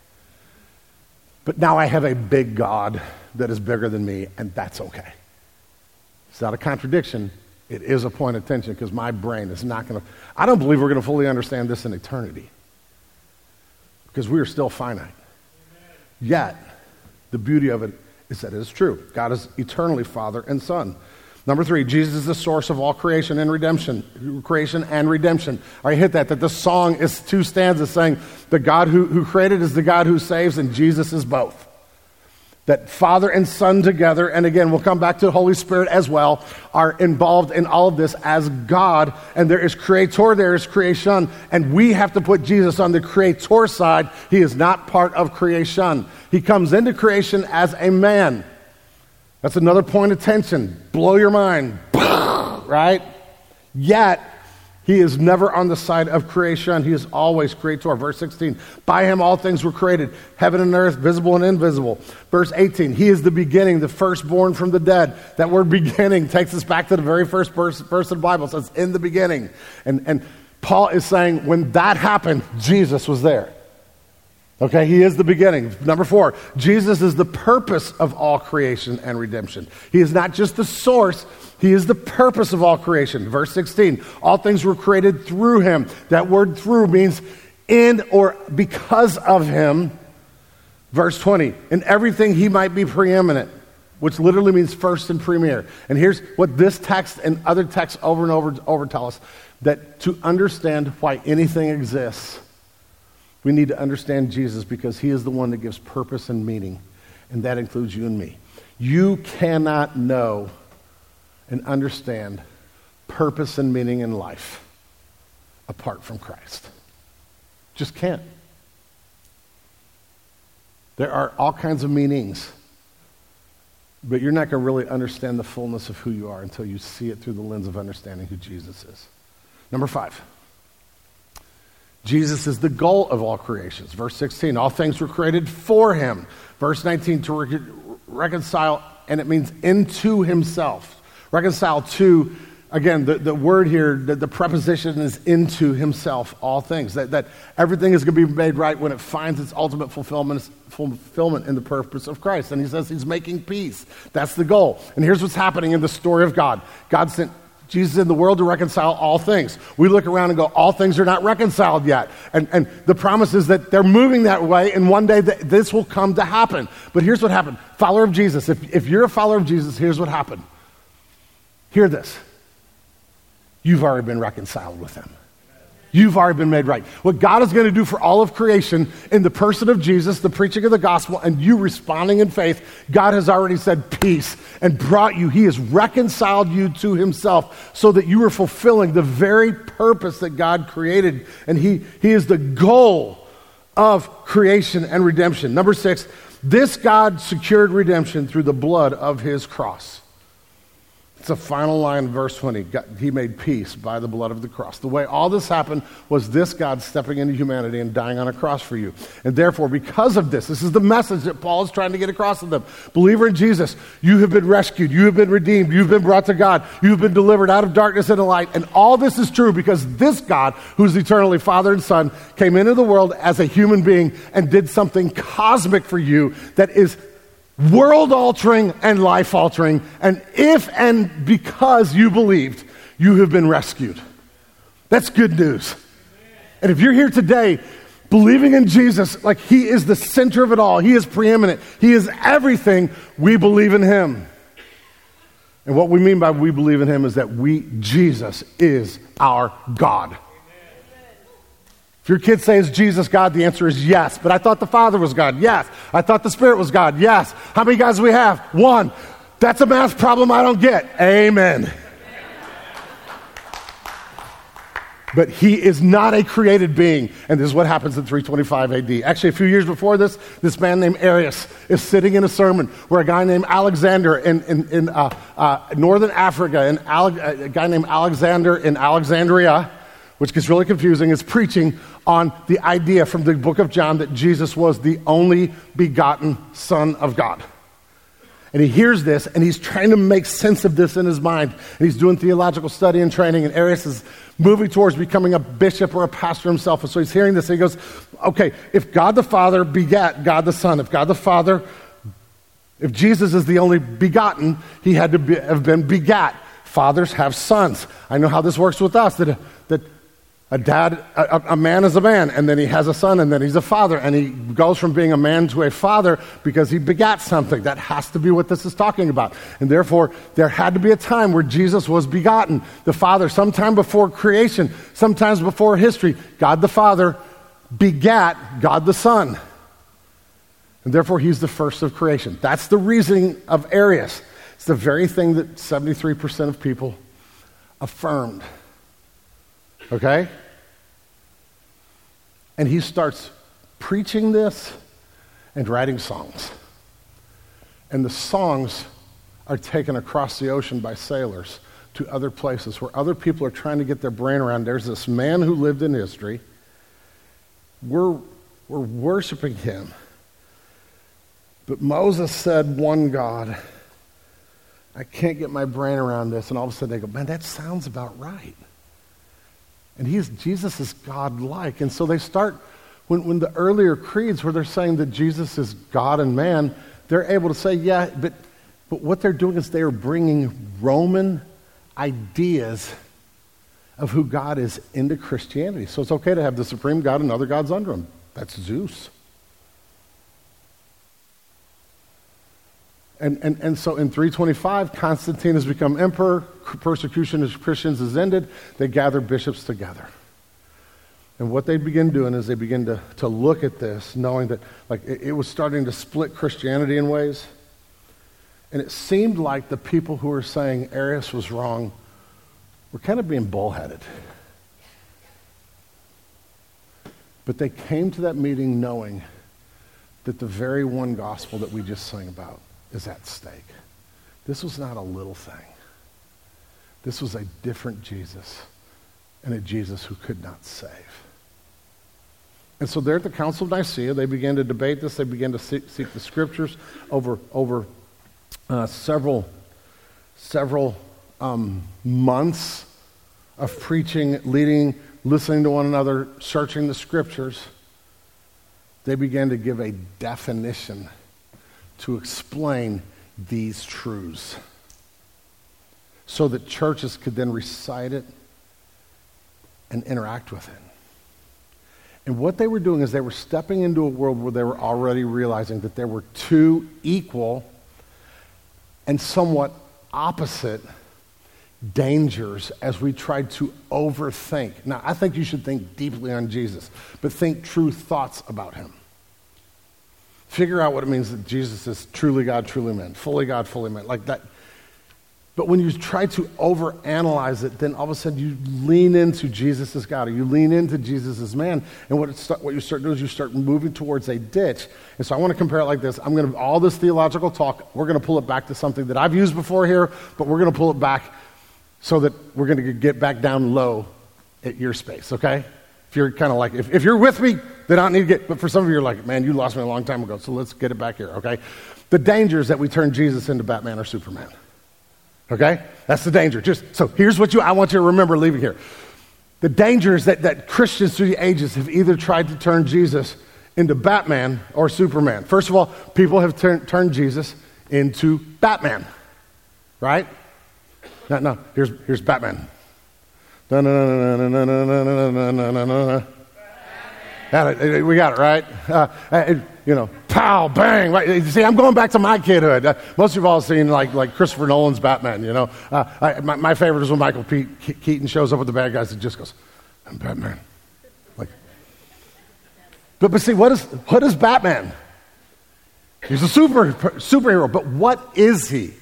But now I have a big God that is bigger than me, and that's okay. It's not a contradiction. It is a point of tension, because my brain is not going to... I don't believe we're going to fully understand this in eternity, because we are still finite. Amen. Yet, the beauty of it is that it is true. God is eternally Father and Son. Number three, Jesus is the source of all creation and redemption. Creation and redemption. I hit that, that the song is two stanzas saying the God who, who created is the God who saves, and Jesus is both. That Father and Son together, and again, we'll come back to the Holy Spirit as well, are involved in all of this as God, and there is creator, there is creation, and we have to put Jesus on the creator side. He is not part of creation. He comes into creation as a man. That's another point of tension. Blow your mind, right? Yet, he is never on the side of creation. He is always creator. Verse sixteen, by him all things were created, heaven and earth, visible and invisible. Verse eighteen, he is the beginning, the firstborn from the dead. That word beginning takes us back to the very first verse, verse of the Bible. It says, in the beginning. And, and Paul is saying, when that happened, Jesus was there. Okay, he is the beginning. Number four, Jesus is the purpose of all creation and redemption. He is not just the source, he is the purpose of all creation. Verse sixteen, all things were created through him. That word through means in or because of him. Verse twenty, in everything he might be preeminent, which literally means first and premier. And here's what this text and other texts over and over, over tell us, that to understand why anything exists, we need to understand Jesus, because he is the one that gives purpose and meaning, and that includes you and me. You cannot know and understand purpose and meaning in life apart from Christ. Just can't. There are all kinds of meanings, but you're not going to really understand the fullness of who you are until you see it through the lens of understanding who Jesus is. Number five. Jesus is the goal of all creations. Verse sixteen, all things were created for him. Verse nineteen, to re- reconcile, and it means into himself. Reconcile to, again, the, the word here, the, the preposition is into himself, all things. That, that everything is going to be made right when it finds its ultimate fulfillment, fulfillment in the purpose of Christ. And he says he's making peace. That's the goal. And here's what's happening in the story of God. God sent Jesus in the world to reconcile all things. We look around and go, all things are not reconciled yet. And, and the promise is that they're moving that way, and one day th- this will come to happen. But here's what happened. Follower of Jesus, if, if you're a follower of Jesus, here's what happened. Hear this. You've already been reconciled with him. You've already been made right. What God is going to do for all of creation in the person of Jesus, the preaching of the gospel, and you responding in faith, God has already said peace and brought you. He has reconciled you to himself so that you are fulfilling the very purpose that God created. And he, he is the goal of creation and redemption. Number six, this God secured redemption through the blood of his cross. It's a final line, verse twenty. God, he made peace by the blood of the cross. The way all this happened was this God stepping into humanity and dying on a cross for you. And therefore, because of this, this is the message that Paul is trying to get across to them. Believer in Jesus, you have been rescued. You have been redeemed. You've been brought to God. You have been delivered out of darkness into light. And all this is true because this God, who's eternally Father and Son, came into the world as a human being and did something cosmic for you that is world-altering and life-altering, and if and because you believed, you have been rescued. That's good news. And if you're here today believing in Jesus, like he is the center of it all, he is preeminent, he is everything, we believe in him. And what we mean by we believe in him is that we, Jesus is our God. If your kids say, is Jesus God? The answer is yes. But I thought the Father was God. Yes. I thought the Spirit was God. Yes. How many guys do we have? One. That's a math problem I don't get. Amen. But he is not a created being. And this is what happens in three twenty-five A D. Actually, a few years before this, this man named Arius is sitting in a sermon where a guy named Alexander in, in, in uh, uh, northern Africa, and Ale- a guy named Alexander in Alexandria, which gets really confusing, is preaching on the idea from the book of John that Jesus was the only begotten Son of God. And he hears this, and he's trying to make sense of this in his mind. And he's doing theological study and training, and Arius is moving towards becoming a bishop or a pastor himself. And so he's hearing this, and he goes, okay, if God the Father begat God the Son, if God the Father, if Jesus is the only begotten, he had to be, have been begat. Fathers have sons. I know how this works with us, that, that A dad, a, a man is a man, and then he has a son, and then he's a father, and he goes from being a man to a father because he begat something. That has to be what this is talking about. And therefore, there had to be a time where Jesus was begotten. The Father, sometime before creation, sometimes before history, God the Father begat God the Son. And therefore, he's the first of creation. That's the reasoning of Arius. It's the very thing that seventy-three percent of people affirmed. Okay? And he starts preaching this and writing songs. And the songs are taken across the ocean by sailors to other places where other people are trying to get their brain around. There's this man who lived in history. We're, we're worshiping him. But Moses said, one God. I can't get my brain around this. And all of a sudden they go, man, that sounds about right. And he's, Jesus is God-like. And so they start, when, when the earlier creeds where they're saying that Jesus is God and man, they're able to say, yeah, but, but what they're doing is they are bringing Roman ideas of who God is into Christianity. So it's okay to have the supreme God and other gods under him. That's Zeus. And, and, and so in three twenty-five, Constantine has become emperor. Persecution of Christians is ended. They gather bishops together. And what they begin doing is they begin to, to look at this, knowing that like it, it was starting to split Christianity in ways. And it seemed like the people who were saying Arius was wrong were kind of being bullheaded. But they came to that meeting knowing that the very one gospel that we just sang about is at stake. This was not a little thing. This was a different Jesus, and a Jesus who could not save. And so there at the Council of Nicaea, they began to debate this. They began to seek, seek the scriptures over over uh, several several um, months of preaching, leading, listening to one another, searching the scriptures. They began to give a definition to explain these truths so that churches could then recite it and interact with it. And what they were doing is they were stepping into a world where they were already realizing that there were two equal and somewhat opposite dangers as we tried to overthink. Now, I think you should think deeply on Jesus, but think true thoughts about him. Figure out what it means that Jesus is truly God, truly man, fully God, fully man, like that. But when you try to overanalyze it, then all of a sudden you lean into Jesus as God, or you lean into Jesus as man, and what, it start, what you start doing is you start moving towards a ditch. And so I want to compare it like this. I'm going to, all this theological talk, we're going to pull it back to something that I've used before here, but we're going to pull it back so that we're going to get back down low at your space, okay? If you're kind of like, if, if you're with me, then I don't need to get, but for some of you, you're like, man, you lost me a long time ago, so let's get it back here, okay? The danger is that we turn Jesus into Batman or Superman, okay? That's the danger. Just, so here's what you, I want you to remember leaving here. The danger is that, that Christians through the ages have either tried to turn Jesus into Batman or Superman. First of all, people have tur- turned Jesus into Batman, right? No, no, here's, here's Batman. No, no, no, no, no, no, no, no, no, no, no, no. We got it, right? Uh, it, you know, pow, bang. Right? You see, I'm going back to my kidhood. Uh, most of you have all seen like like Christopher Nolan's Batman, you know. Uh, I, my, my favorite is when Michael P- Keaton shows up with the bad guys and just goes, I'm Batman. Like, but, but see, what is, what is Batman? He's a super superhero, but what is he?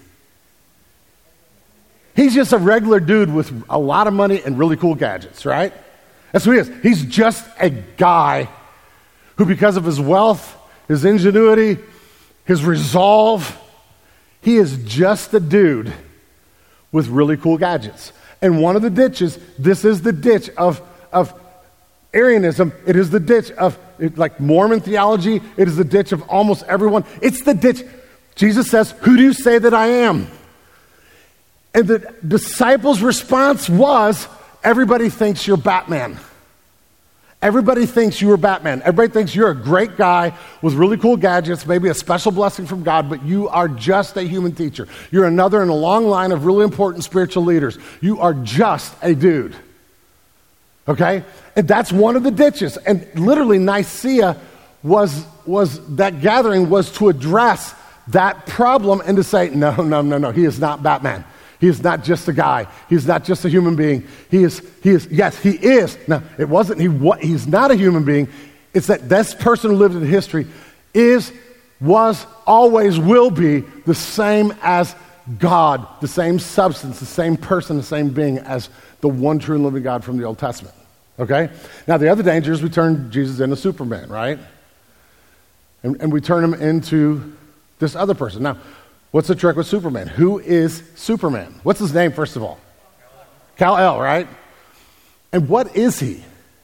He's just a regular dude with a lot of money and really cool gadgets, right? That's who he is. He's just a guy who, because of his wealth, his ingenuity, his resolve, he is just a dude with really cool gadgets. And one of the ditches, this is the ditch of, of Arianism. It is the ditch of, like Mormon theology. It is the ditch of almost everyone. It's the ditch. Jesus says, who do you say that I am? And the disciples' response was, everybody thinks you're Batman. Everybody thinks you are Batman. Everybody thinks you're a great guy with really cool gadgets, maybe a special blessing from God, but you are just a human teacher. You're another in a long line of really important spiritual leaders. You are just a dude. Okay? And that's one of the ditches. And literally Nicaea was, was that gathering was to address that problem and to say, no, no, no, no, he is not Batman. He is not just a guy. He is not just a human being. He is, he is, yes, he is. Now, it wasn't, he, what, he's not a human being. It's that this person who lived in history is, was, always will be the same as God, the same substance, the same person, the same being as the one true and living God from the Old Testament. Okay? Now, the other danger is we turn Jesus into Superman, right? And, and we turn him into this other person. Now, what's the trick with Superman? Who is Superman? What's his name, first of all? Kal-El, right? And what is he?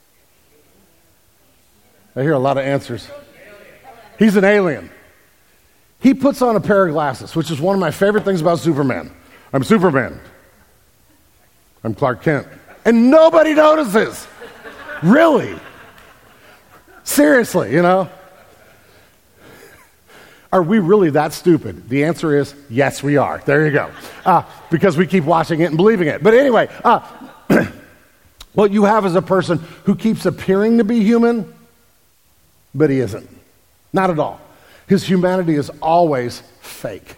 I hear a lot of answers. He's an alien. He puts on a pair of glasses, which is one of my favorite things about Superman. I'm Superman. I'm Clark Kent. And nobody notices. Really? Seriously, you know? Are we really that stupid? The answer is yes, we are. There you go. Uh, because we keep watching it and believing it. But anyway, uh, what you have is a person who keeps appearing to be human, but he isn't. Not at all. His humanity is always fake.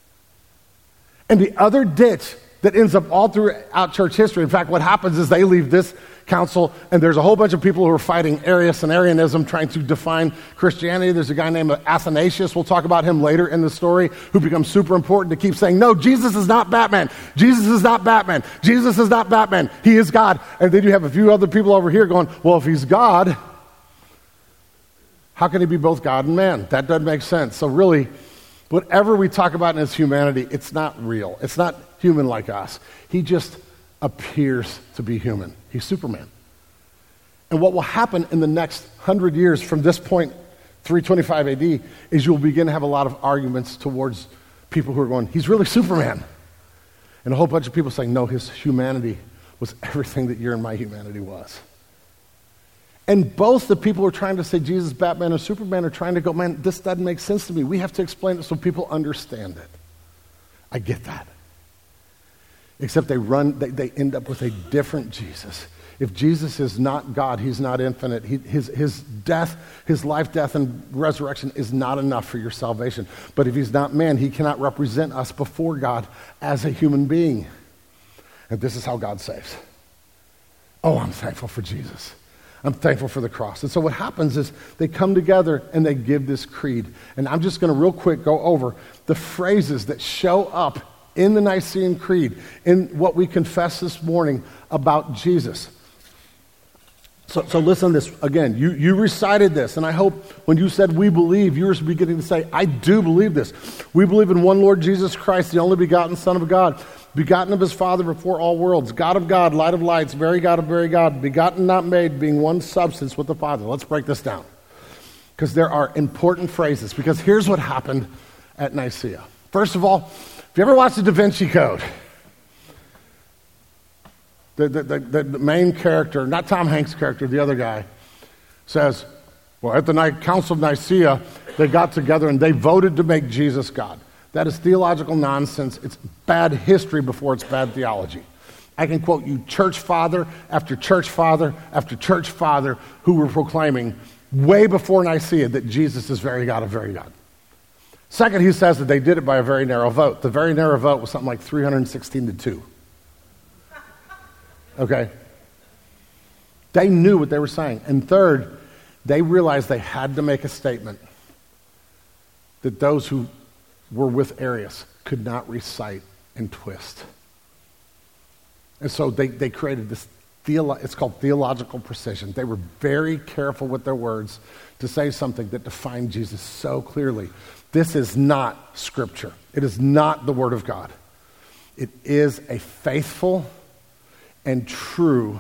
And the other ditch that ends up all throughout church history, in fact, what happens is they leave this council, and there's a whole bunch of people who are fighting Arius and Arianism, trying to define Christianity. There's a guy named Athanasius, we'll talk about him later in the story, who becomes super important to keep saying, no, Jesus is not Batman. Jesus is not Batman. Jesus is not Batman. He is God. And then you have a few other people over here going, well, if he's God, how can he be both God and man? That doesn't make sense. So really, whatever we talk about in his humanity, it's not real. It's not human like us. He just appears to be human. He's Superman. And what will happen in the next hundred years from this point, three twenty-five A D, is you'll begin to have a lot of arguments towards people who are going, he's really Superman. And a whole bunch of people saying, no, his humanity was everything that your and my humanity was. And both the people who are trying to say Jesus, Batman, or Superman are trying to go, man, this doesn't make sense to me. We have to explain it so people understand it. I get that. Except they run, they, they end up with a different Jesus. If Jesus is not God, he's not infinite. He, his, his death, his life, death, and resurrection is not enough for your salvation. But if he's not man, he cannot represent us before God as a human being. And this is how God saves. Oh, I'm thankful for Jesus. I'm thankful for the cross. And so what happens is they come together and they give this creed. And I'm just going to real quick go over the phrases that show up in the Nicene Creed, in what we confess this morning about Jesus. So, so listen to this again. You, you recited this, and I hope when you said we believe, you were beginning to say, I do believe this. We believe in one Lord Jesus Christ, the only begotten Son of God, begotten of his Father before all worlds, God of God, light of lights, very God of very God, begotten, not made, being one substance with the Father. Let's break this down, because there are important phrases, because here's what happened at Nicaea. First of all, have you ever watched the Da Vinci Code? The, the, the, the main character, not Tom Hanks' character, the other guy, says, well, at the night Council of Nicaea, they got together and they voted to make Jesus God. That is theological nonsense. It's bad history before it's bad theology. I can quote you church father after church father after church father who were proclaiming way before Nicaea that Jesus is very God of very God. Second, he says that they did it by a very narrow vote. The very narrow vote was something like three hundred sixteen to two. Okay? They knew what they were saying. And third, they realized they had to make a statement that those who were with Arius could not recite and twist. And so they, they created this, theolo- it's called theological precision. They were very careful with their words to say something that defined Jesus so clearly. This is not Scripture. It is not the Word of God. It is a faithful and true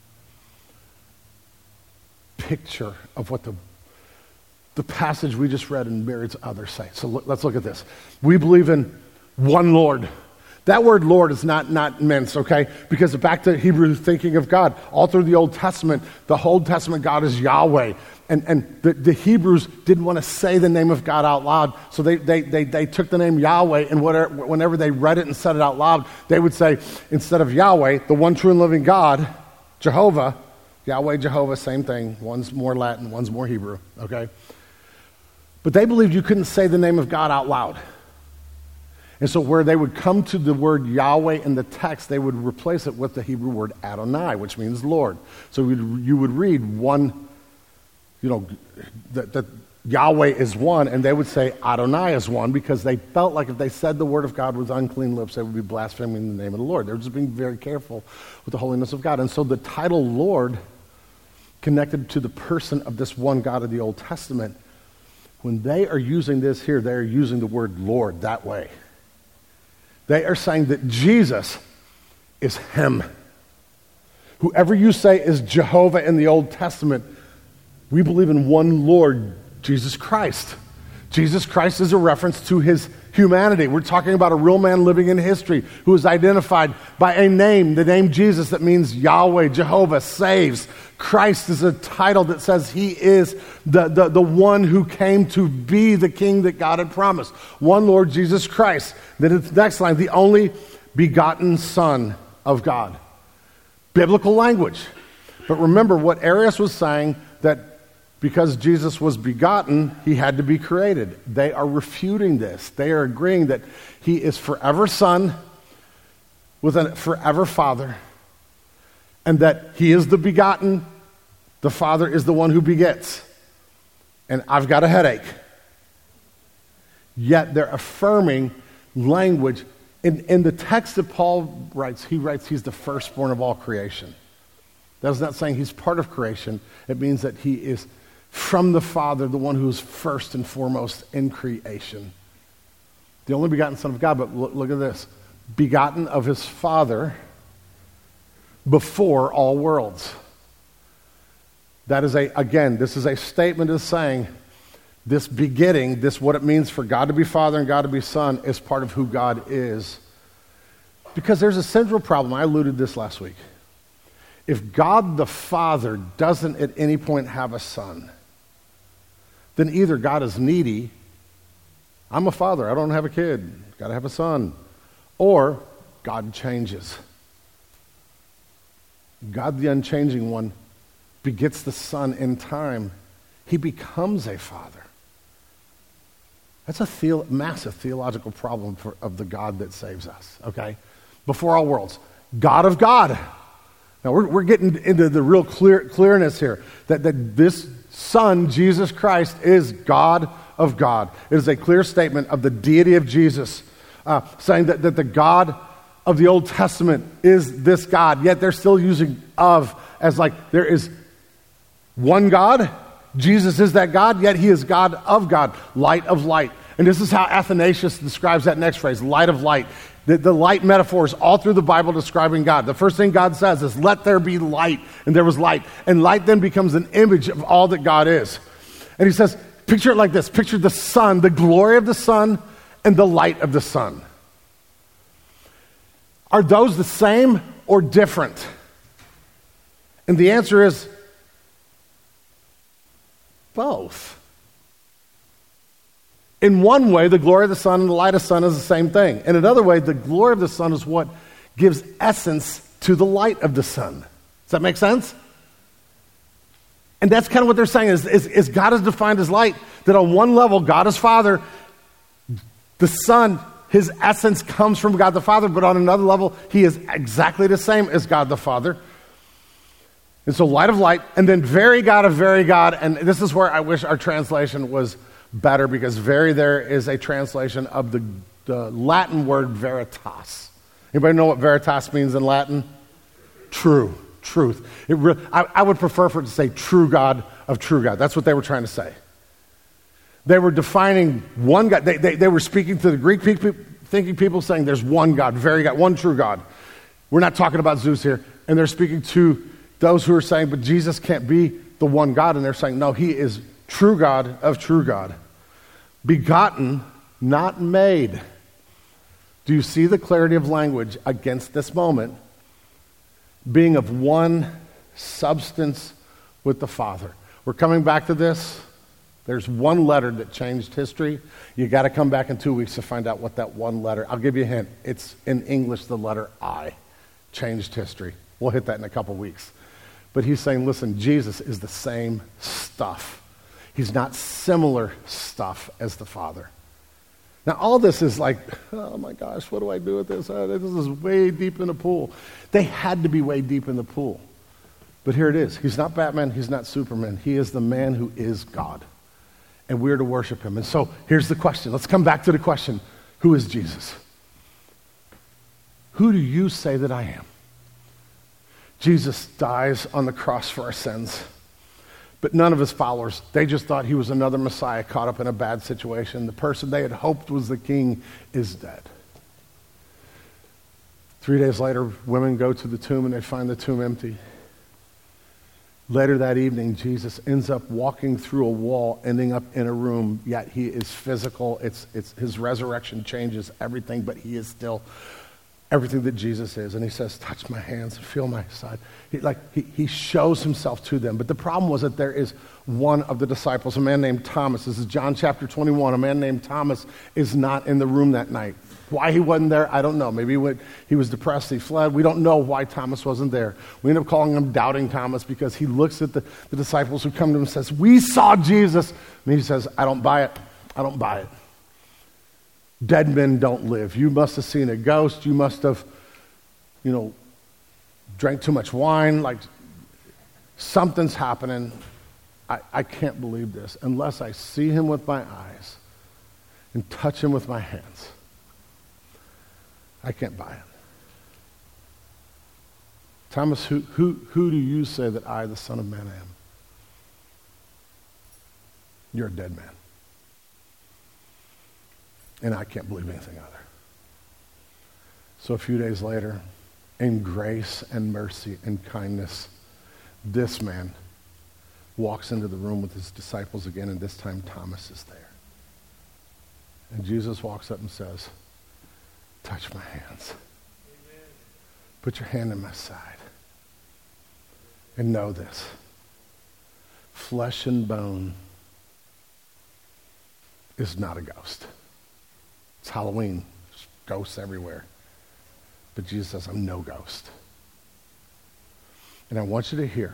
picture of what the, the passage we just read and myriads others say. So look, let's look at this. We believe in one Lord. That word Lord is not, not minced, okay? Because back to Hebrew thinking of God, all through the Old Testament, the Old Testament God is Yahweh. And, and the, the Hebrews didn't want to say the name of God out loud, so they, they, they, they took the name Yahweh, and whatever, whenever they read it and said it out loud, they would say, instead of Yahweh, the one true and living God, Jehovah, Yahweh, Jehovah, same thing. One's more Latin, one's more Hebrew, okay? But they believed you couldn't say the name of God out loud. And so where they would come to the word Yahweh in the text, they would replace it with the Hebrew word Adonai, which means Lord. So you would read one, you know, that, that Yahweh is one, and they would say Adonai is one, because they felt like if they said the word of God with unclean lips, they would be blaspheming the name of the Lord. They were just being very careful with the holiness of God. And so the title Lord connected to the person of this one God of the Old Testament. When they are using this here, they are using the word Lord that way. They are saying that Jesus is him. Whoever you say is Jehovah in the Old Testament, we believe in one Lord, Jesus Christ. Jesus Christ is a reference to his humanity. We're talking about a real man living in history who is identified by a name, the name Jesus, that means Yahweh, Jehovah, saves. Christ is a title that says he is the, the, the one who came to be the king that God had promised. One Lord Jesus Christ. Then it's the next line, the only begotten Son of God. Biblical language. But remember what Arius was saying, that because Jesus was begotten, he had to be created. They are refuting this. They are agreeing that he is forever Son with a forever Father, and that he is the begotten, the Father is the one who begets. And I've got a headache. Yet they're affirming language. In, in the text that Paul writes, he writes he's the firstborn of all creation. That's not saying he's part of creation. It means that he is from the Father, the one who is first and foremost in creation. The only begotten Son of God, but look, look at this. Begotten of his Father before all worlds. That is a, again, this is a statement of saying this begetting, this what it means for God to be Father and God to be Son is part of who God is. Because there's a central problem. I alluded to this last week. If God the Father doesn't at any point have a Son, then either God is needy, I'm a father, I don't have a kid, got to have a son, or God changes. God the unchanging one begets the Son in time. He becomes a father. That's a theo- massive theological problem for, of the God that saves us, okay? Before all worlds. God of God. Now, we're, we're getting into the real clear, clearness here, that, that this Son, Jesus Christ, is God of God. It is a clear statement of the deity of Jesus, uh, saying that, that the God of the Old Testament is this God, yet they're still using of as like there is one God. Jesus is that God, yet he is God of God, light of light. And this is how Athanasius describes that next phrase, light of light. The, the light metaphors all through the Bible describing God. The first thing God says is, let there be light, and there was light. And light then becomes an image of all that God is. And he says, picture it like this. Picture the sun, the glory of the sun, and the light of the sun. Are those the same or different? And the answer is both. In one way, the glory of the sun and the light of the sun is the same thing. In another way, the glory of the sun is what gives essence to the light of the sun. Does that make sense? And that's kind of what they're saying is, is, is God is defined as light, that on one level, God is Father, the Son, his essence comes from God the Father, but on another level, he is exactly the same as God the Father. And so light of light, and then very God of very God, and this is where I wish our translation was better, because very there is a translation of the, the Latin word veritas. Anybody know what veritas means in Latin? True, truth. It re- I, I would prefer for it to say true God of true God. That's what they were trying to say. They were defining one God. They, they, they were speaking to the Greek people, thinking people, saying there's one God, very God, one true God. We're not talking about Zeus here. And they're speaking to those who are saying, but Jesus can't be the one God. And they're saying, no, he is true God of true God. Begotten, not made. Do you see the clarity of language against this moment? Being of one substance with the Father. We're coming back to this. There's one letter that changed history. You got to come back in two weeks to find out what that one letter. I'll give you a hint. It's in English, the letter I changed history. We'll hit that in a couple weeks. But he's saying, listen, Jesus is the same stuff. He's not similar stuff as the Father. Now, all this is like, oh my gosh, what do I do with this? Oh, this is way deep in the pool. They had to be way deep in the pool. But here it is. He's not Batman. He's not Superman. He is the man who is God. And we're to worship him. And so here's the question. Let's come back to the question. Who is Jesus? Who do you say that I am? Jesus dies on the cross for our sins. But none of his followers, they just thought he was another Messiah caught up in a bad situation. The person they had hoped was the king is dead. Three days later, women go to the tomb and they find the tomb empty. Later that evening, Jesus ends up walking through a wall, ending up in a room, yet he is physical. It's, it's, his resurrection changes everything, but he is still everything that Jesus is. And he says, touch my hands, feel my side. He, like, he, he shows himself to them. But the problem was that there is one of the disciples, a man named Thomas. This is John chapter twenty-one. A man named Thomas is not in the room that night. Why he wasn't there, I don't know. Maybe he, went, he was depressed, he fled. We don't know why Thomas wasn't there. We end up calling him Doubting Thomas because he looks at the, the disciples who come to him and says, we saw Jesus. And he says, I don't buy it. I don't buy it. Dead men don't live. You must have seen a ghost. You must have, you know, drank too much wine. Like, something's happening. I, I can't believe this unless I see him with my eyes and touch him with my hands. I can't buy it. Thomas, who, who, who do you say that I, the Son of Man, am? You're a dead man. And I can't believe anything other. So a few days later, in grace and mercy and kindness, this man walks into the room with his disciples again, and this time Thomas is there. And Jesus walks up and says, touch my hands. Amen. Put your hand in my side. And know this. Flesh and bone is not a ghost. It's Halloween. There's ghosts everywhere. But Jesus says, I'm no ghost. And I want you to hear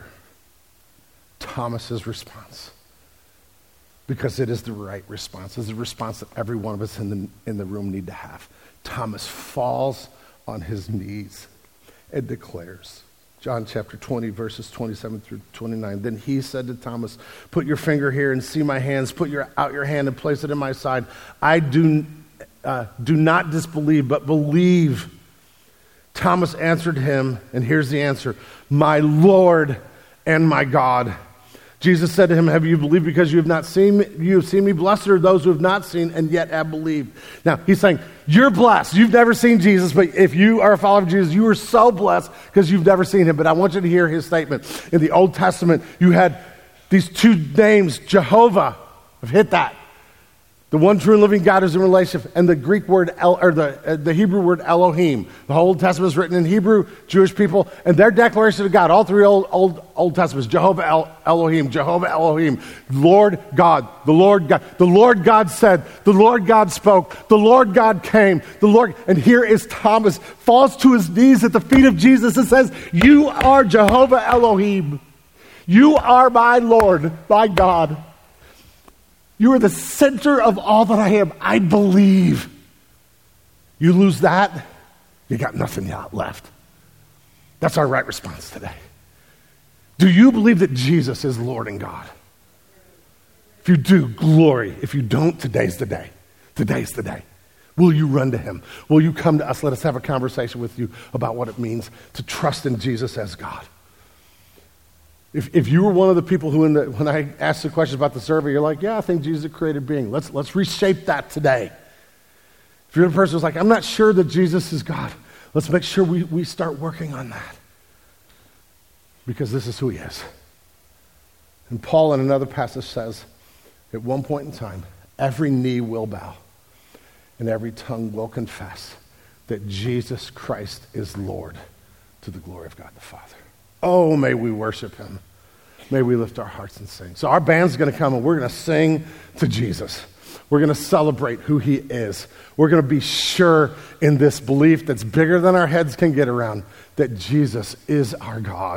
Thomas's response. Because it is the right response. It's the response that every one of us in the, in the room need to have. Thomas falls on his knees and declares, John chapter twenty, verses twenty-seven through twenty-nine. Then he said to Thomas, put your finger here and see my hands. Put your, out your hand and place it in my side. I do, uh, do not disbelieve, but believe. Thomas answered him, and here's the answer, my Lord and my God. Jesus said to him, have you believed because you have not seen me? You have seen me. Blessed are those who have not seen and yet have believed. Now, he's saying, you're blessed. You've never seen Jesus, but if you are a follower of Jesus, you are so blessed because you've never seen him. But I want you to hear his statement. In the Old Testament, you had these two names, Jehovah. I've hit that. The one true and living God is in relationship, and the Greek word, El, or the, uh, the Hebrew word Elohim. The whole Old Testament is written in Hebrew, Jewish people, and their declaration of God, all three Old, Old, Old Testaments, Jehovah El, Elohim, Jehovah Elohim, Lord God, the Lord God. The Lord God said, the Lord God spoke, the Lord God came, the Lord, and here is Thomas, falls to his knees at the feet of Jesus and says, you are Jehovah Elohim. You are my Lord, my God. You are the center of all that I am. I believe. You lose that, you got nothing left. That's our right response today. Do you believe that Jesus is Lord and God? If you do, glory. If you don't, today's the day. Today's the day. Will you run to him? Will you come to us? Let us have a conversation with you about what it means to trust in Jesus as God. If if you were one of the people who, in the, when I asked the questions about the survey, you're like, yeah, I think Jesus is a created being. Let's let's reshape that today. If you're the person who's like, I'm not sure that Jesus is God, let's make sure we, we start working on that. Because this is who he is. And Paul in another passage says, at one point in time, every knee will bow and every tongue will confess that Jesus Christ is Lord to the glory of God the Father. Oh, may we worship him. May we lift our hearts and sing. So our band's going to come and we're going to sing to Jesus. We're going to celebrate who he is. We're going to be sure in this belief that's bigger than our heads can get around that Jesus is our God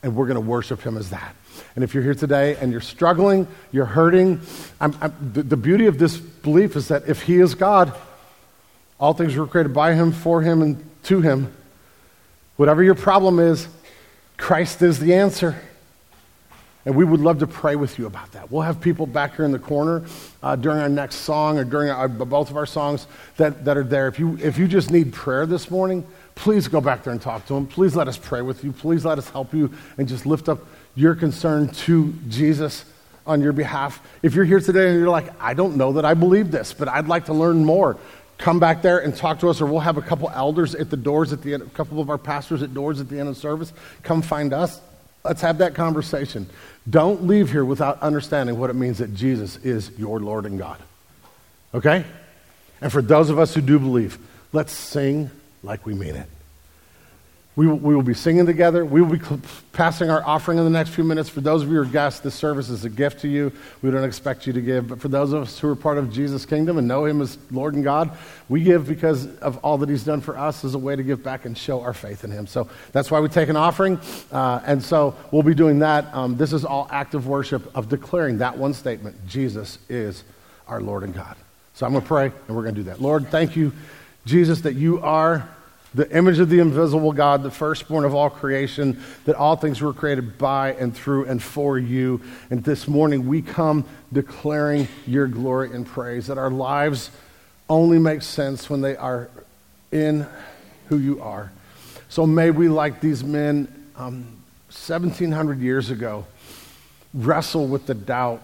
and we're going to worship him as that. And if you're here today and you're struggling, you're hurting, I'm, I'm, the, the beauty of this belief is that if he is God, all things were created by him, for him, and to him. Whatever your problem is, Christ is the answer. And we would love to pray with you about that. We'll have people back here in the corner uh, during our next song or during our, both of our songs that, that are there. If you, if you just need prayer this morning, please go back there and talk to them. Please let us pray with you. Please let us help you and just lift up your concern to Jesus on your behalf. If you're here today and you're like, I don't know that I believe this, but I'd like to learn more, come back there and talk to us, or we'll have a couple elders at the doors at the end, a couple of our pastors at doors at the end of service. Come find us. Let's have that conversation. Don't leave here without understanding what it means that Jesus is your Lord and God. Okay? And for those of us who do believe, let's sing like we mean it. We will, we will be singing together. We will be cl- passing our offering in the next few minutes. For those of you who are guests, this service is a gift to you. We don't expect you to give. But for those of us who are part of Jesus' kingdom and know him as Lord and God, we give because of all that he's done for us as a way to give back and show our faith in him. So that's why we take an offering. Uh, and so we'll be doing that. Um, this is all active worship of declaring that one statement: Jesus is our Lord and God. So I'm going to pray, and we're going to do that. Lord, thank you, Jesus, that you are the image of the invisible God, the firstborn of all creation, that all things were created by and through and for you. And this morning we come declaring your glory and praise, that our lives only make sense when they are in who you are. So may we, like these men um, seventeen hundred years ago, wrestle with the doubt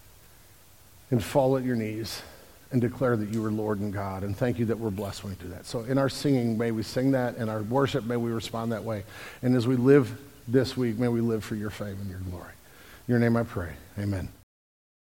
and fall at your knees and declare that you are Lord and God. And thank you that we're blessed when we do that. So in our singing, may we sing that. In our worship, may we respond that way. And as we live this week, may we live for your fame and your glory. In your name I pray. Amen.